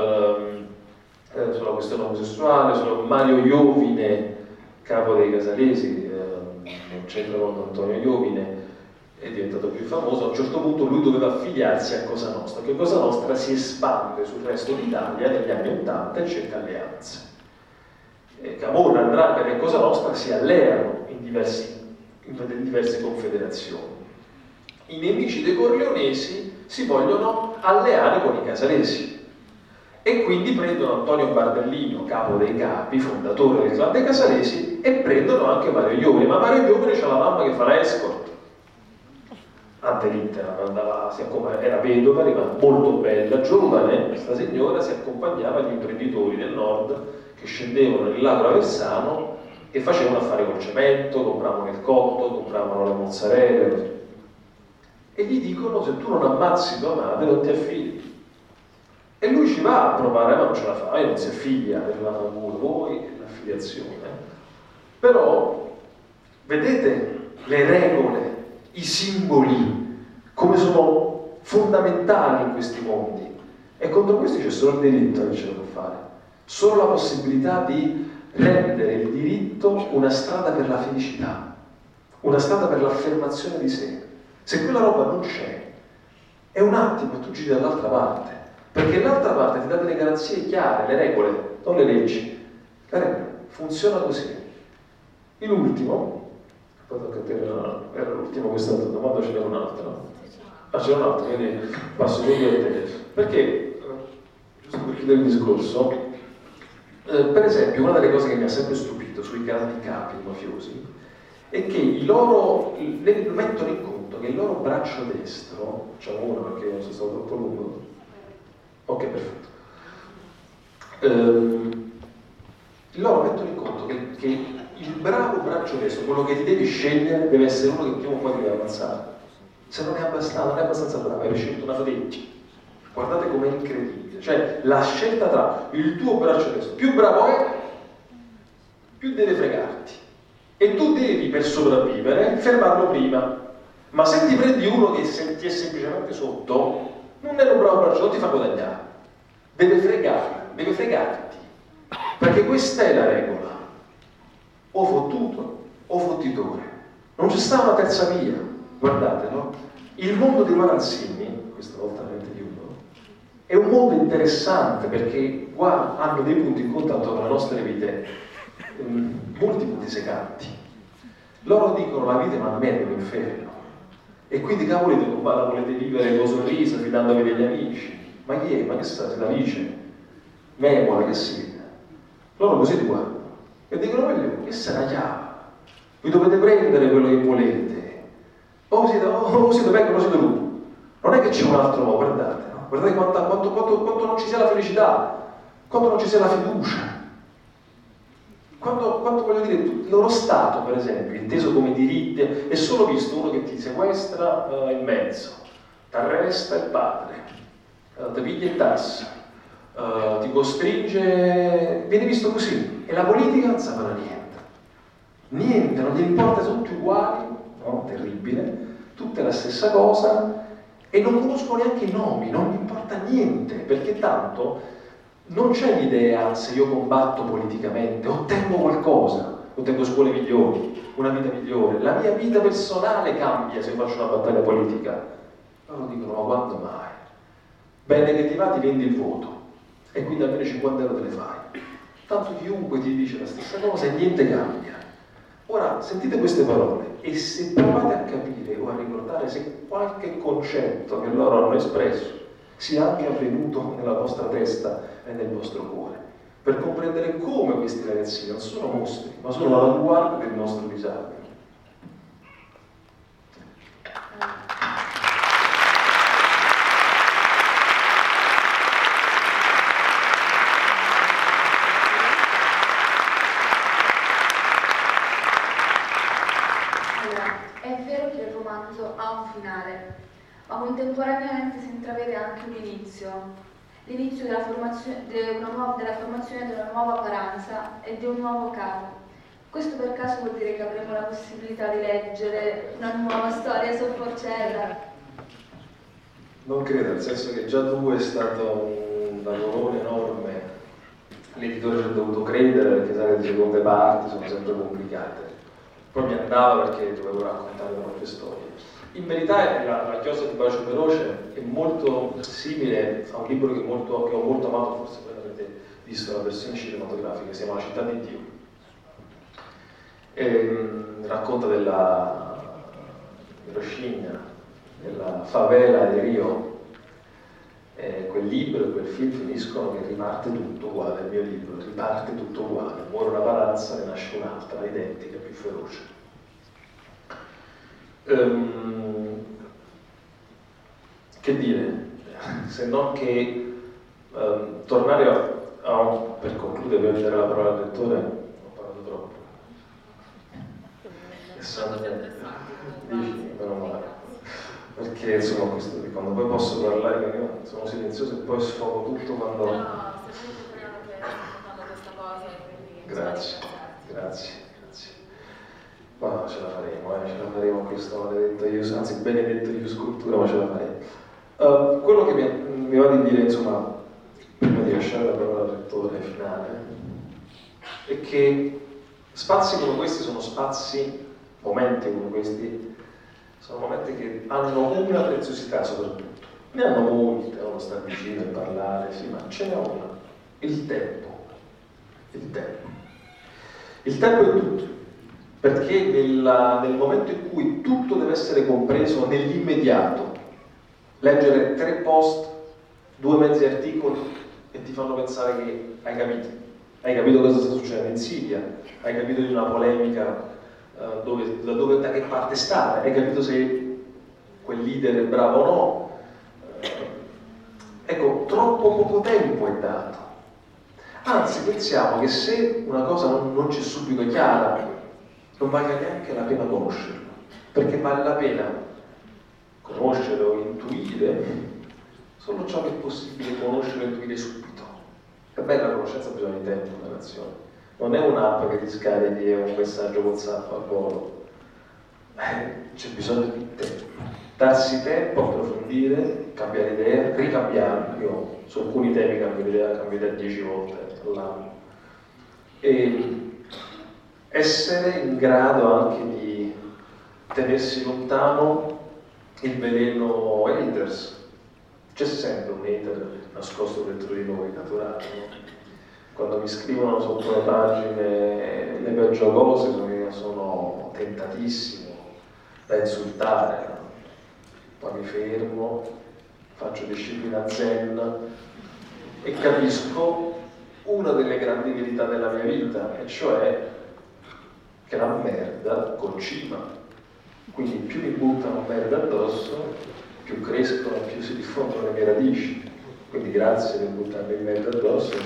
Sulla questione omosessuale, Mario Iovine, capo dei Casalesi, non c'entra con Antonio Iovine, è diventato più famoso. A un certo punto lui doveva affiliarsi a Cosa Nostra, che Cosa Nostra si espande sul resto d'Italia negli anni '80 e cerca alleanze. Camorra, 'Ndrangheta e Cosa Nostra si alleano in diverse confederazioni. I nemici dei corleonesi si vogliono alleare con i casalesi e quindi prendono Antonio Bardellino, capo dei capi, fondatore del clan dei Casalesi, e prendono anche Mario Iovine. Ma Mario Iovine c'ha la mamma che fa la escort. Ante litteram, era vedova, era molto bella, giovane, questa signora si accompagnava agli imprenditori del nord che scendevano nel lago Aversano e facevano affari col cemento, compravano il cotto, compravano le mozzarelle, e gli dicono: se tu non ammazzi tua madre non ti affidi. E lui ci va a provare, ma non ce la fa, e non si affiglia, arrivano voi l'affiliazione. Però vedete le regole, i simboli, come sono fondamentali in questi mondi, e contro questi c'è solo il diritto che ce lo può fare, solo la possibilità di rendere il diritto una strada per la felicità, una strada per l'affermazione di sé. Se quella roba non c'è, è un attimo e tu giri dall'altra parte, perché l'altra parte ti dà delle garanzie chiare, le regole, non le leggi. La regola funziona così. In ultimo, era l'ultimo questa domanda, ce n'era un'altra, no? Ah, c'era un'altra, quindi passo quindi a te. Perché, giusto per chiudere il discorso, per esempio, una delle cose che mi ha sempre stupito sui grandi capi mafiosi è che loro mettono in conto che il loro braccio destro, facciamo uno perché non sono stato troppo lungo, ok, perfetto, loro mettono in conto che il bravo braccio destro, quello che ti devi scegliere, deve essere uno che prima o poi ti deve ammazzare. Se non è abbastanza bravo, hai scelto una feteccia. Guardate com'è incredibile, cioè la scelta tra il tuo braccio destro, più bravo è, più deve fregarti, e tu devi, per sopravvivere, fermarlo prima. Ma se ti prendi uno che ti è semplicemente sotto, non è un bravo braccio, non ti fa guadagnare, deve fregarti, perché questa è la regola: o fottuto o fottitore, non ci sta una terza via. Guardate, no? Il mondo dei Maranzini, questa volta veramente chiudo, è un mondo interessante perché qua hanno dei punti in contatto con le nostre vite, molti punti secanti. Loro dicono: la vita è una merda, un inferno, e quindi cavoli, la volete vivere con sorriso, fidandovi degli amici. Ma chi è? Ma che sta? Se la dice? Memola, che sia? Loro così ti guardano e dicono: che sarà la chiave? Vi dovete prendere quello che volete, o siete vengono, siete lui. Non è che c'è un altro modo, guardate, no? Guardate quanto non ci sia la felicità, quanto non ci sia la fiducia, quanto voglio dire, lo Stato, per esempio, inteso come diritti, è solo visto uno che ti sequestra in mezzo, ti arresta il padre, ti piglia in tassa, ti costringe, viene visto così. E la politica non sa fare niente, non gli importa, sono tutti uguali, no? Terribile, tutte la stessa cosa, e non conosco neanche i nomi, non mi importa niente, perché tanto non c'è l'idea: se io combatto politicamente ottengo qualcosa, ottengo scuole migliori, una vita migliore, la mia vita personale cambia se faccio una battaglia politica. Loro dicono: ma quando mai? Bene che ti va, ti vendi il voto e quindi almeno 50 euro te ne fai, tanto chiunque ti dice la stessa cosa e niente cambia. Ora, sentite queste parole e se provate a capire o a ricordare se qualche concetto che loro hanno espresso sia anche avvenuto nella vostra testa e nel vostro cuore, per comprendere come questi ragazzini non sono mostri, ma sono l'avanguardia del nostro disagio. Ha un finale, ma contemporaneamente si intravede anche un inizio, l'inizio della formazione di una nuova paranza e di un nuovo capo. Questo per caso vuol dire che avremo la possibilità di leggere una nuova storia su Forcella? Non credo, nel senso che già tu è stato un lavorone enorme, l'editore ci ha dovuto credere perché sai, le seconde parti sono sempre complicate, poi mi andava perché dovevo raccontare troppe storie. In verità la chiosa di Bacio Veloce è molto simile a un libro che ho molto amato, forse voi l'avete visto, la versione cinematografica, si chiama La città di Dio. Racconta della Hiroshima, della favela di Rio. Quel libro e quel film finiscono che riparte tutto uguale, il mio libro, riparte tutto uguale, muore una paranza, ne nasce un'altra, identica, più feroce. Che dire, se non che tornare per concludere, per dare la parola al lettore, ho parlato troppo. Meno male. Perché insomma questo, quando poi posso parlare, io sono silenzioso e poi sfogo tutto quando. No, se noi speriamo che stiamo facendo questa cosa e quindi. Grazie. Ma ce la faremo questo maledetto io, anzi benedetto io scultura, ma ce la faremo. Quello che mi va di dire, insomma, prima di lasciare la parola al lettore finale, è che spazi come questi sono spazi, momenti come questi, sono momenti che hanno una preziosità soprattutto. Ne hanno molte, uno sta vicino e parlare, sì, ma ce n'è una. Il tempo. Il tempo è tutto. Perché nel momento in cui tutto deve essere compreso nell'immediato, leggere 3 post, 2 mezzi articoli e ti fanno pensare che hai capito cosa sta succedendo in Siria, hai capito di una polemica da che parte stare, hai capito se quel leader è bravo o no. Ecco, troppo poco tempo è dato. Anzi, pensiamo che se una cosa non ci è subito chiara, non vale neanche la pena conoscerlo, perché vale la pena conoscere o intuire solo ciò che è possibile conoscere e intuire subito. È bella la conoscenza, bisogna di tempo nella nazione. Non è un'app che ti scarichi e un messaggio WhatsApp al volo. C'è bisogno di tempo. Darsi tempo, approfondire, cambiare idea, ricambiare. Io su alcuni temi cambio idea 10 volte all'anno. E essere in grado anche di tenersi lontano il veleno haters. C'è sempre un hater nascosto dentro di noi, naturale, no? Quando mi scrivono sotto le pagine le peggio cose, perché sono tentatissimo da insultare, no? Poi mi fermo, faccio disciplina zen e capisco una delle grandi verità della mia vita, e cioè che la merda concima. Quindi più mi buttano merda addosso, più crescono, più si diffondono le mie radici. Quindi grazie per buttarmi merda addosso.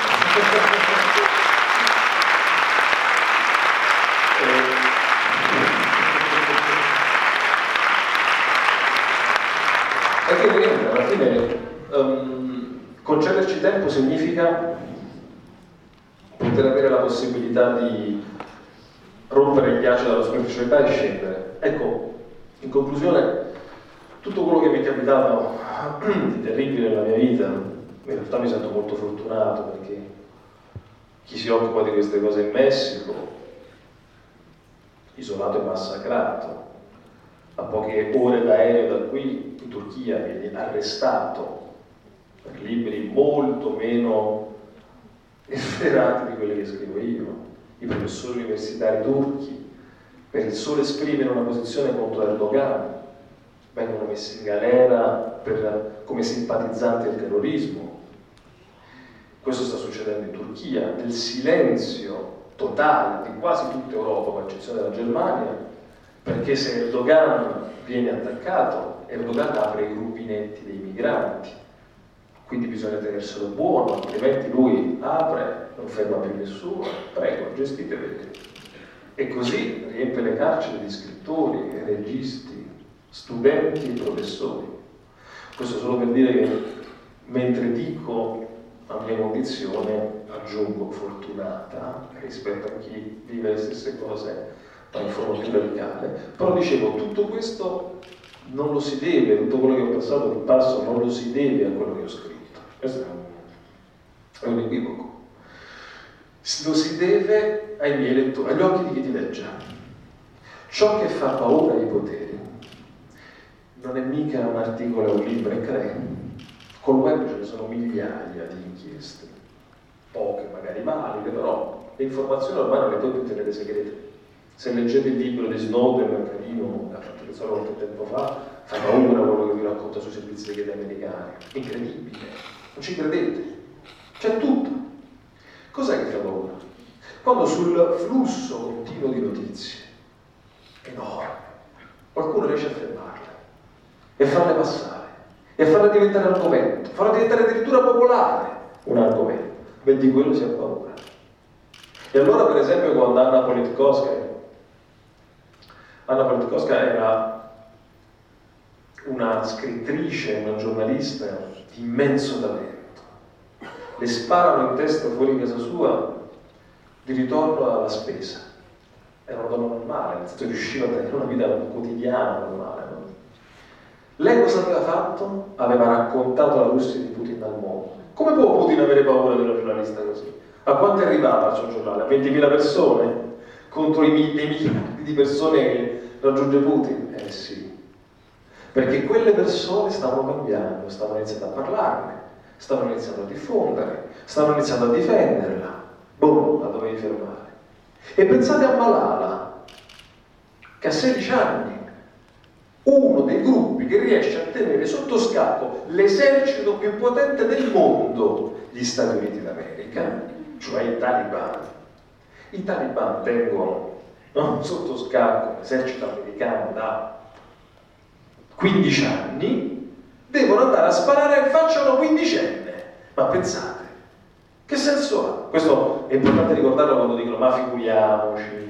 Perché niente, alla fine concederci tempo significa poter avere la possibilità di rompere il ghiaccio dalla superficialità e scendere. Ecco, in conclusione, tutto quello che mi è capitato di terribile nella mia vita, in realtà mi sento molto fortunato, perché chi si occupa di queste cose in Messico, isolato e massacrato, a poche ore d'aereo da qui, in Turchia, viene arrestato per libri molto meno efferati di quelli che scrivo io. I professori universitari turchi per il solo esprimere una posizione contro Erdogan vengono messi in galera come simpatizzanti del terrorismo. Questo sta succedendo in Turchia, nel silenzio totale di quasi tutta Europa, con eccezione della Germania, perché se Erdogan viene attaccato, Erdogan apre i rubinetti dei migranti, quindi bisogna tenerselo buono, altrimenti lui apre, non ferma più nessuno, prego, gestitevi. E così riempie le carceri di scrittori, registi, studenti e professori. Questo solo per dire che mentre dico la mia condizione, aggiungo fortunata rispetto a chi vive le stesse cose ma in forma più radicale, però dicevo, tutto questo non lo si deve, tutto quello che ho passato che passo non lo si deve a quello che ho scritto. Questo è un equivoco. Lo si deve ai miei lettori, agli occhi di chi ti legge. Ciò che fa paura ai poteri non è mica un articolo o un libro, è CRE. Col web ce ne sono migliaia di inchieste, poche magari valide, però le informazioni ormai non le puoi più tenere segrete. Se leggete il libro di Snowden, carino, l'ha fatto solo qualche tempo fa paura quello che vi racconta sui servizi segreti americani. Incredibile, non ci credete. C'è tutto. Cos'è che fa paura? Quando sul flusso continuo di notizie, enorme, qualcuno riesce a fermarle e a farle passare e a farle diventare argomento, farle diventare addirittura popolare un argomento. Beh, di quello si ha paura. E allora, per esempio, quando Anna Politkovskaya era una scrittrice, una giornalista di immenso talento, le sparano in testa fuori casa sua di ritorno alla spesa. Era una donna normale, nel senso che riusciva a tenere una vita quotidiana normale, no? Lei cosa aveva fatto? Aveva raccontato la Russia di Putin al mondo. Come può Putin avere paura di una giornalista così? A quanto arrivava il suo giornale? A 20.000 persone? Contro i miliardi di persone che raggiunge Putin? Eh sì. Perché quelle persone stavano cambiando, stavano iniziando a parlarne, stavano iniziando a diffondere, stavano iniziando a difenderla. Boom, la dovevi fermare. E pensate a Malala, che a 16 anni, uno dei gruppi che riesce a tenere sotto scacco l'esercito più potente del mondo, gli Stati Uniti d'America, cioè i Taliban. I Taliban tengono sotto scacco l'esercito americano da 15 anni, devono andare a sparare in faccia a una quindicenne. Ma pensate, che senso ha? Questo è importante ricordarlo quando dicono ma figuriamoci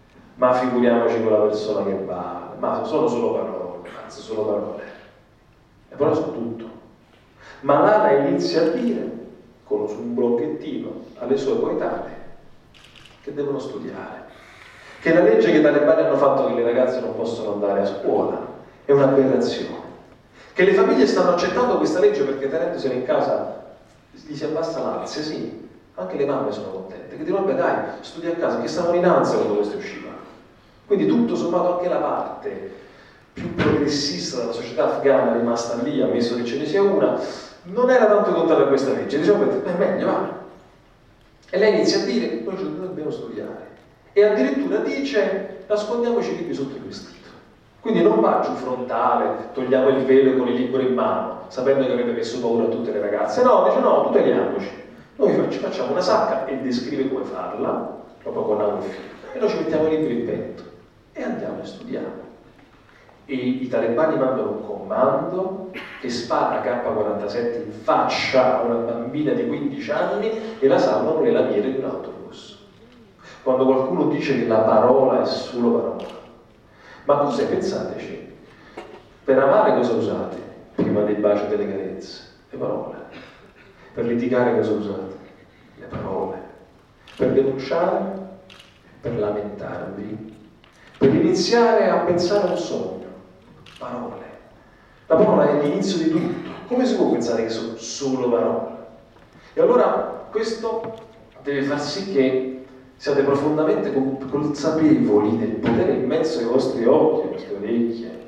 con la persona che vale, ma sono solo parole, anzi solo parole. E però sono tutto. Malala inizia a dire, su un blocchettino, alle sue coetanee, che devono studiare, che la legge che i talebani hanno fatto che le ragazze non possono andare a scuola è un'aberrazione, che le famiglie stanno accettando questa legge perché tenendosela in casa gli si abbassa l'ansia, sì, anche le mamme sono contente, che dicono, vabbè dai, studia a casa, che stavano in ansia quando queste uscivano. Quindi tutto sommato anche la parte più progressista della società afghana rimasta lì, ammesso che ce ne sia una, non era tanto contraria a questa legge, diciamo, è meglio, va. E lei inizia a dire, noi dobbiamo studiare. E addirittura dice, nascondiamoci i libri sotto il vestito. Quindi non va giù frontale, togliamo il velo con il libro in mano, sapendo che avrebbe messo paura a tutte le ragazze. No, dice no, tuteliamoci. Noi ci facciamo una sacca e descrive come farla, proprio con ago e filo. E noi ci mettiamo i libri in petto e andiamo e studiamo. E i talebani mandano un comando che spara K-47 in faccia a una bambina di 15 anni e la salvano le lamiere di un autobus. Quando qualcuno dice che la parola è solo parola, ma cos'è? Pensateci, per amare cosa usate prima dei baci e delle carezze? Le parole. Per litigare cosa usate? Le parole. Per denunciare? Per lamentarvi? Per iniziare a pensare a un sogno? Parole. La parola è l'inizio di tutto. Come si può pensare che sono solo parole? E allora questo deve far sì che siate profondamente consapevoli del potere immenso che i vostri occhi, le vostre orecchie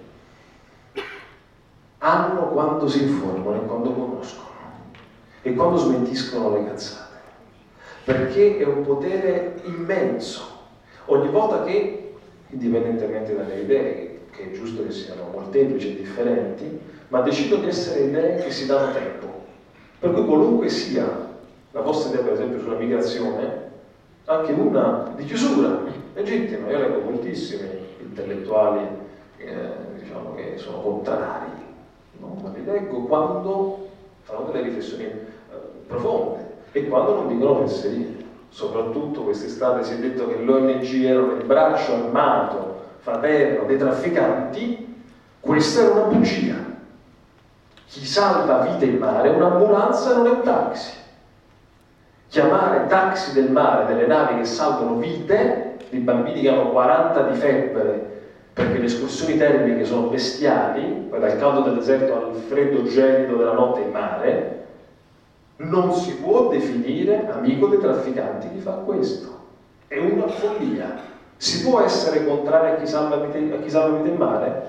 hanno quando si informano e quando conoscono e quando smentiscono le cazzate, perché è un potere immenso. Ogni volta che indipendentemente dalle idee, che è giusto che siano molteplici e differenti, ma decido di essere idee che si danno tempo. Per cui qualunque sia la vostra idea, per esempio, sulla migrazione, anche una di chiusura, legittima. Io leggo moltissimi intellettuali diciamo che sono contrari, no? Ma li leggo quando fanno delle riflessioni profonde e quando non dicono fesserie. Soprattutto quest'estate si è detto che l'ONG erano il braccio armato, fraterno dei trafficanti. Questa era una bugia. Chi salva vite in mare è un'ambulanza, non è un taxi. Chiamare taxi del mare delle navi che salvano vite di bambini che hanno 40 di febbre perché le escursioni termiche sono bestiali, dal caldo del deserto al freddo gelido della notte in mare, non si può definire amico dei trafficanti chi fa questo. È una follia. Si può essere contrari a chi salva vite in mare?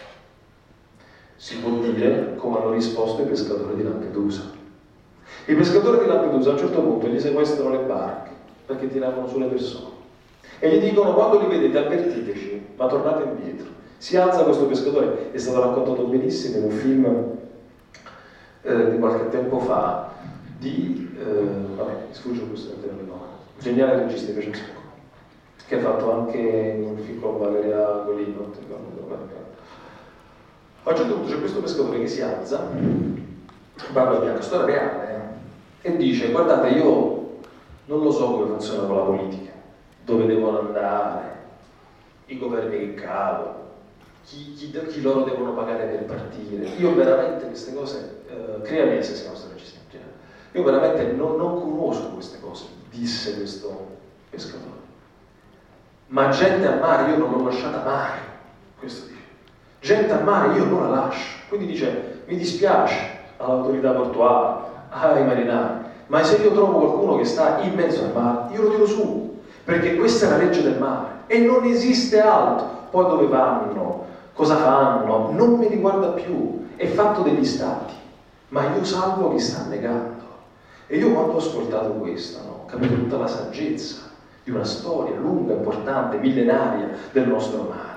Si può dire come hanno risposto i pescatori di Lampedusa. I pescatori di Lampedusa a un certo punto gli sequestrano le barche perché tiravano sulle persone e gli dicono: quando li vedete avvertiteci, ma tornate indietro. Si alza questo pescatore, è stato raccontato benissimo in un film di qualche tempo fa vabbè, mi sfugge questo il nome, geniale regista Francesco, che ha fatto anche un film con Valeria Golino. A un certo punto c'è questo pescatore che si alza, Barba Bianca, storia reale, e dice: guardate, io non lo so come funziona con la politica, dove devono andare, i governi che cadono, chi loro devono pagare per partire. Io veramente queste cose, crea mia se si chiama regista, io veramente non conosco queste cose, disse questo pescatore. Ma gente a mare io non l'ho lasciata mai, questo dice. Gente a mare io non la lascio. Quindi dice: mi dispiace all'autorità portuale, ai marinai, ma se io trovo qualcuno che sta in mezzo al mare, io lo tiro su, perché questa è la legge del mare e non esiste altro. Poi dove vanno, cosa fanno, non mi riguarda più, è fatto degli stati, ma io salvo chi sta negando. E io quando ho ascoltato questo, no, ho capito tutta la saggezza di una storia lunga, importante, millenaria del nostro mare.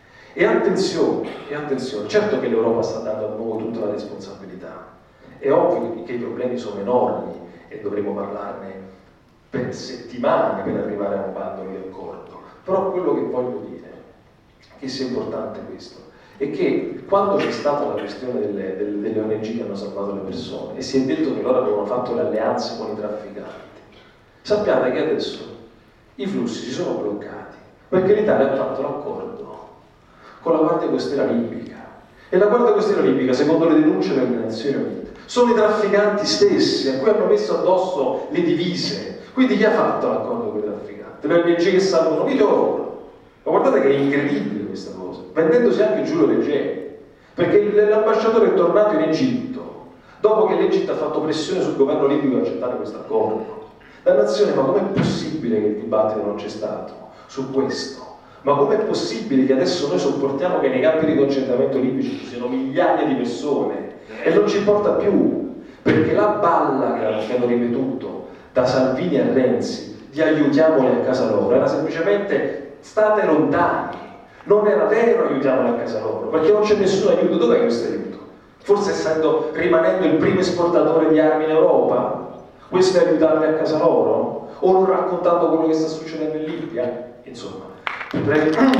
E attenzione, certo che l'Europa sta dando a noi tutta la responsabilità, è ovvio che i problemi sono enormi e dovremo parlarne per settimane per arrivare a un bando di accordo, però quello che voglio dire, che sia importante questo, è che quando c'è stata la questione delle ONG che hanno salvato le persone e si è detto che loro avevano fatto le alleanze con i trafficanti, sappiate che adesso i flussi si sono bloccati perché l'Italia ha fatto l'accordo con la Guardia Costiera Libica e la Guardia Costiera Libica, secondo le denunce delle Nazioni Unite, sono i trafficanti stessi a cui hanno messo addosso le divise. Quindi chi ha fatto l'accordo con i trafficanti? Le ONG che salvano vite loro. Ma guardate che è incredibile questa cosa, vendendosi anche Giulio Regeni, perché l'ambasciatore è tornato in Egitto dopo che l'Egitto ha fatto pressione sul governo libico ad accettare questo accordo. Dannazione, ma com'è possibile che il dibattito non c'è stato su questo? Ma com'è possibile che adesso noi sopportiamo che nei campi di concentramento libici ci siano migliaia di persone e non ci importa più? Perché la balla che hanno ripetuto da Salvini a Renzi di aiutiamoli a casa loro era semplicemente state lontani, non era vero aiutiamoli a casa loro, perché non c'è nessun aiuto. Dov'è questo aiuto? Forse rimanendo il primo esportatore di armi in Europa? Questo è aiutarli a casa loro? O non raccontando quello che sta succedendo in Libia? Insomma, potrei parlare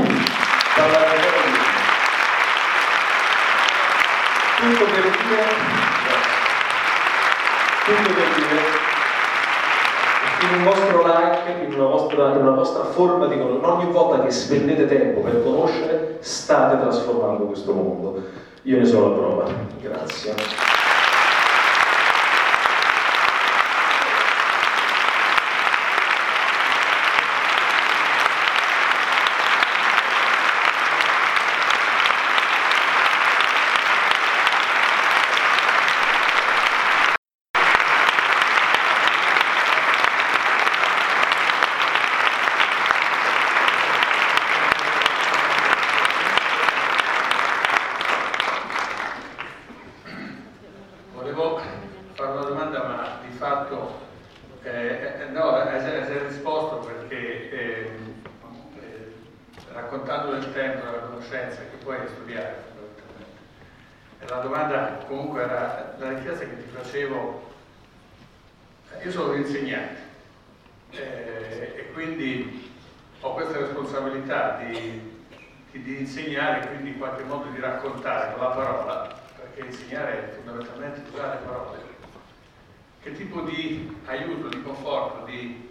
tutto per dire in un vostro like, in una vostra forma di conoscere, ogni volta che spendete tempo per conoscere, state trasformando questo mondo. Io ne sono la prova. Grazie. che puoi studiare fondamentalmente. E la domanda comunque era la richiesta che ti facevo. Io sono un insegnante e quindi ho questa responsabilità di insegnare, quindi in qualche modo di raccontare con la parola, perché insegnare è fondamentalmente usare le parole. Che tipo di aiuto, di conforto, di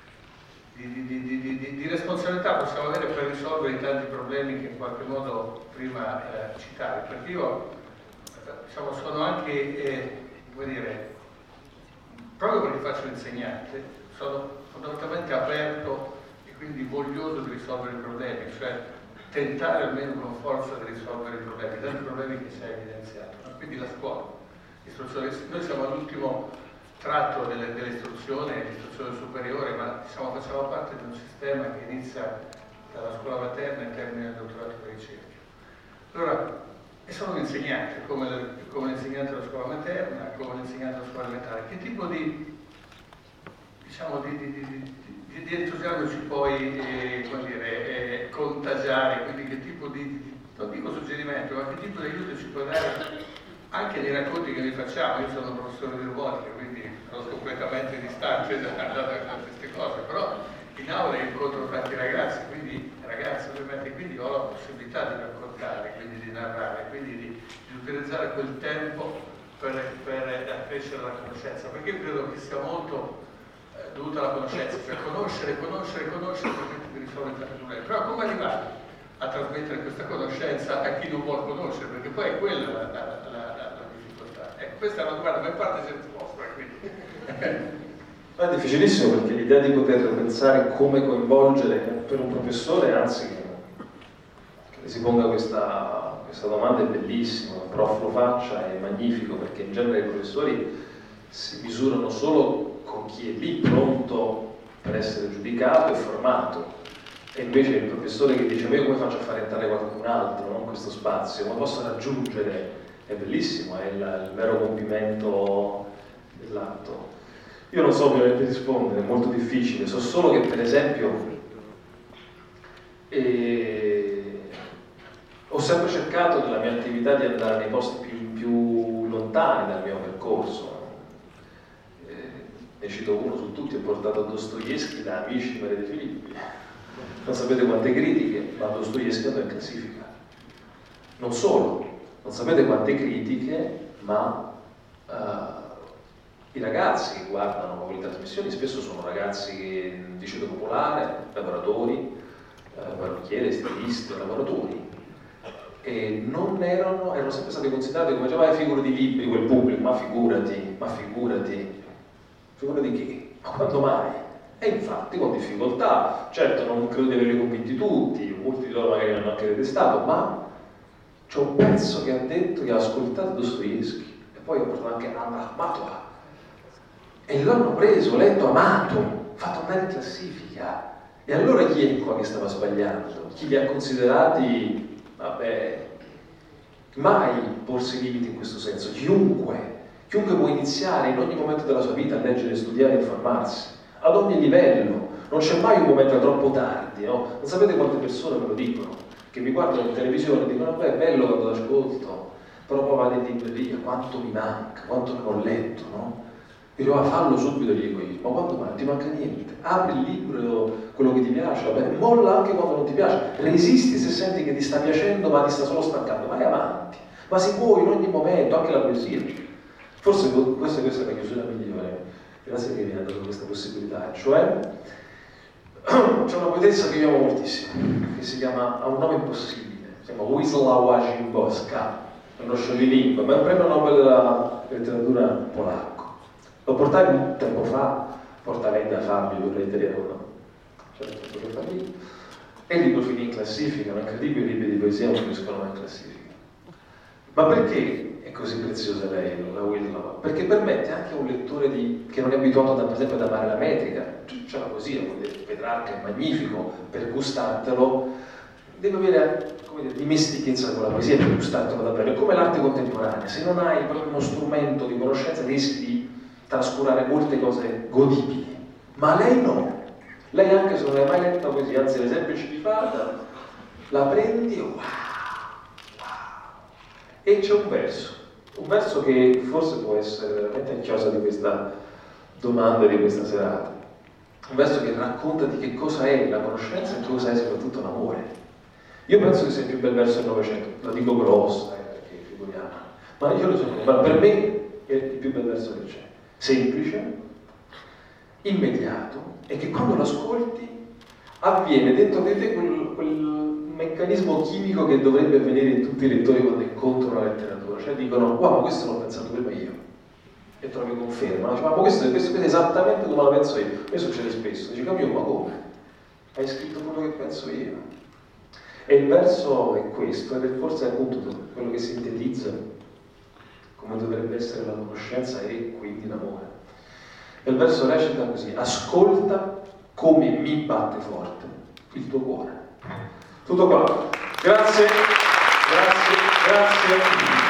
responsabilità possiamo avere per risolvere i tanti problemi che in qualche modo prima citavi? Perché io diciamo, sono anche, come dire, proprio perché faccio l'insegnante, sono fondamentalmente aperto e quindi voglioso di risolvere i problemi, cioè tentare almeno con forza di risolvere i problemi, tanti problemi che si è evidenziato. Quindi la scuola, l'istruzione, noi siamo all'ultimo tratto dell'istruzione, l'istruzione superiore, ma diciamo, facciamo parte di un sistema che inizia dalla scuola materna e termina il dottorato di ricerca. Allora, e sono un insegnante, come l'insegnante della scuola materna, come l'insegnante della scuola elementare. Che tipo di, diciamo, di entusiasmo ci puoi come dire, contagiare? Quindi che tipo di, non dico suggerimento, ma che tipo di aiuto ci puoi dare anche nei racconti che vi facciamo? Io sono professore di robotica, quindi sono completamente distante da queste cose, però in aula incontro tanti ragazzi, quindi ragazzi ovviamente, quindi ho la possibilità di raccontare, quindi di narrare, quindi di utilizzare quel tempo per accrescere la conoscenza, perché io credo che sia molto dovuta alla conoscenza, cioè conoscere perché ti risolve tanti problemi. Però come arrivare a trasmettere questa conoscenza a chi non vuole conoscere? Perché poi è quella la difficoltà. Ecco, questa è una domanda, ma in parte c'è risposta, quindi. È difficilissimo, perché l'idea di poter pensare come coinvolgere per un professore, anzi che si ponga questa domanda, è bellissima. Il prof lo faccia, è magnifico, perché in genere i professori si misurano solo con chi è lì pronto per essere giudicato e formato, e invece il professore che dice: ma io come faccio a far entrare qualcun altro, no, in questo spazio, come posso raggiungere? È bellissimo, è il vero compimento dell'atto. Io non so ovviamente rispondere, è molto difficile, so solo che per esempio ho sempre cercato nella mia attività di andare nei posti più lontani dal mio percorso. Ne cito uno su tutti: ho portato Dostoevskij da Amici di Maria De Filippi. Non sapete quante critiche, ma Dostoevskij andò in classifica. Non solo, non sapete quante critiche, ma i ragazzi che guardano le trasmissioni spesso sono ragazzi di ceto popolare, lavoratori, parrucchieri, stilisti, lavoratori, e non erano sempre stati considerati come già figure di libri, quel pubblico. Ma figurati, figura di chi? Ma quando mai? E infatti con difficoltà, certo non credo di averli convinti tutti, molti di loro magari mi hanno anche detestato, ma c'è un pezzo che ha detto che ha ascoltato Dostoevskij, e poi ho portato anche Anna Akhmatova, e l'hanno preso, letto, amato, fatto andare in classifica. E allora chi è qua che stava sbagliando? Chi li ha considerati, vabbè, mai porsi limiti in questo senso. Chiunque può iniziare in ogni momento della sua vita a leggere, studiare e informarsi, ad ogni livello. Non c'è mai un momento troppo tardi, no? Non sapete quante persone me lo dicono, che mi guardano in televisione e dicono: beh, è bello quando l'ascolto, però poi vado in libreria, quanto mi manca, quanto non ho letto, no? Io dico: fallo subito, gli dico io. Ma quando mai? Non ti manca niente. Apri il libro, quello che ti piace, vabbè, molla anche quando non ti piace, resisti se senti che ti sta piacendo ma ti sta solo stancando, vai avanti. Ma si può in ogni momento, anche la poesia. Forse questa è la chiusura migliore, grazie che mi ha dato questa possibilità. Cioè, c'è una poetessa che io amo moltissimo, che si chiama, ha un nome impossibile, si chiama Wisława Szymborska, è uno scioglilingua, ma è un premio Nobel della letteratura polacco. Lo portai un tempo fa, porta lei da Fabio, vorrei dire, no? Certo, lo fa lì. E il libro finì in classifica, ma incredibile, i libri di poesia non finiscono mai in classifica. Ma perché è così preziosa lei, la Wisława? Perché permette anche a un lettore che non è abituato, per esempio, ad amare la metrica, c'è la poesia, Petrarca è magnifico, per gustartelo, deve avere, come dire, dimestichezza con la poesia per gustartelo davvero. È come l'arte contemporanea: se non hai proprio uno strumento di conoscenza rischi di trascurare molte cose godibili. Ma lei no, lei, anche se non hai mai letto la poesia, anzi l'esempio ci rifà, la prendi e wow, E c'è un verso che forse può essere veramente a chiosa di questa domanda, di questa serata. Un verso che racconta di che cosa è la conoscenza e che cosa è soprattutto l'amore. Io penso che sia il più bel verso del Novecento, la dico grossa, perché figuriamo, ma io lo so, ma per me è il più bel verso che c'è. Semplice, immediato, e che quando lo ascolti avviene dentro di te quel meccanismo chimico che dovrebbe avvenire in tutti i lettori quando incontrano la letteratura, cioè dicono: wow, ma questo l'ho pensato prima io, e trovi conferma, ma questo è esattamente come la penso io. A me succede spesso, dici: Camillo, ma come? Hai scritto quello che penso io. E il verso è questo, ed è forse appunto quello che sintetizza come dovrebbe essere la conoscenza e quindi l'amore. E il verso recita così: ascolta come mi batte forte il tuo cuore. Tutto qua. Grazie.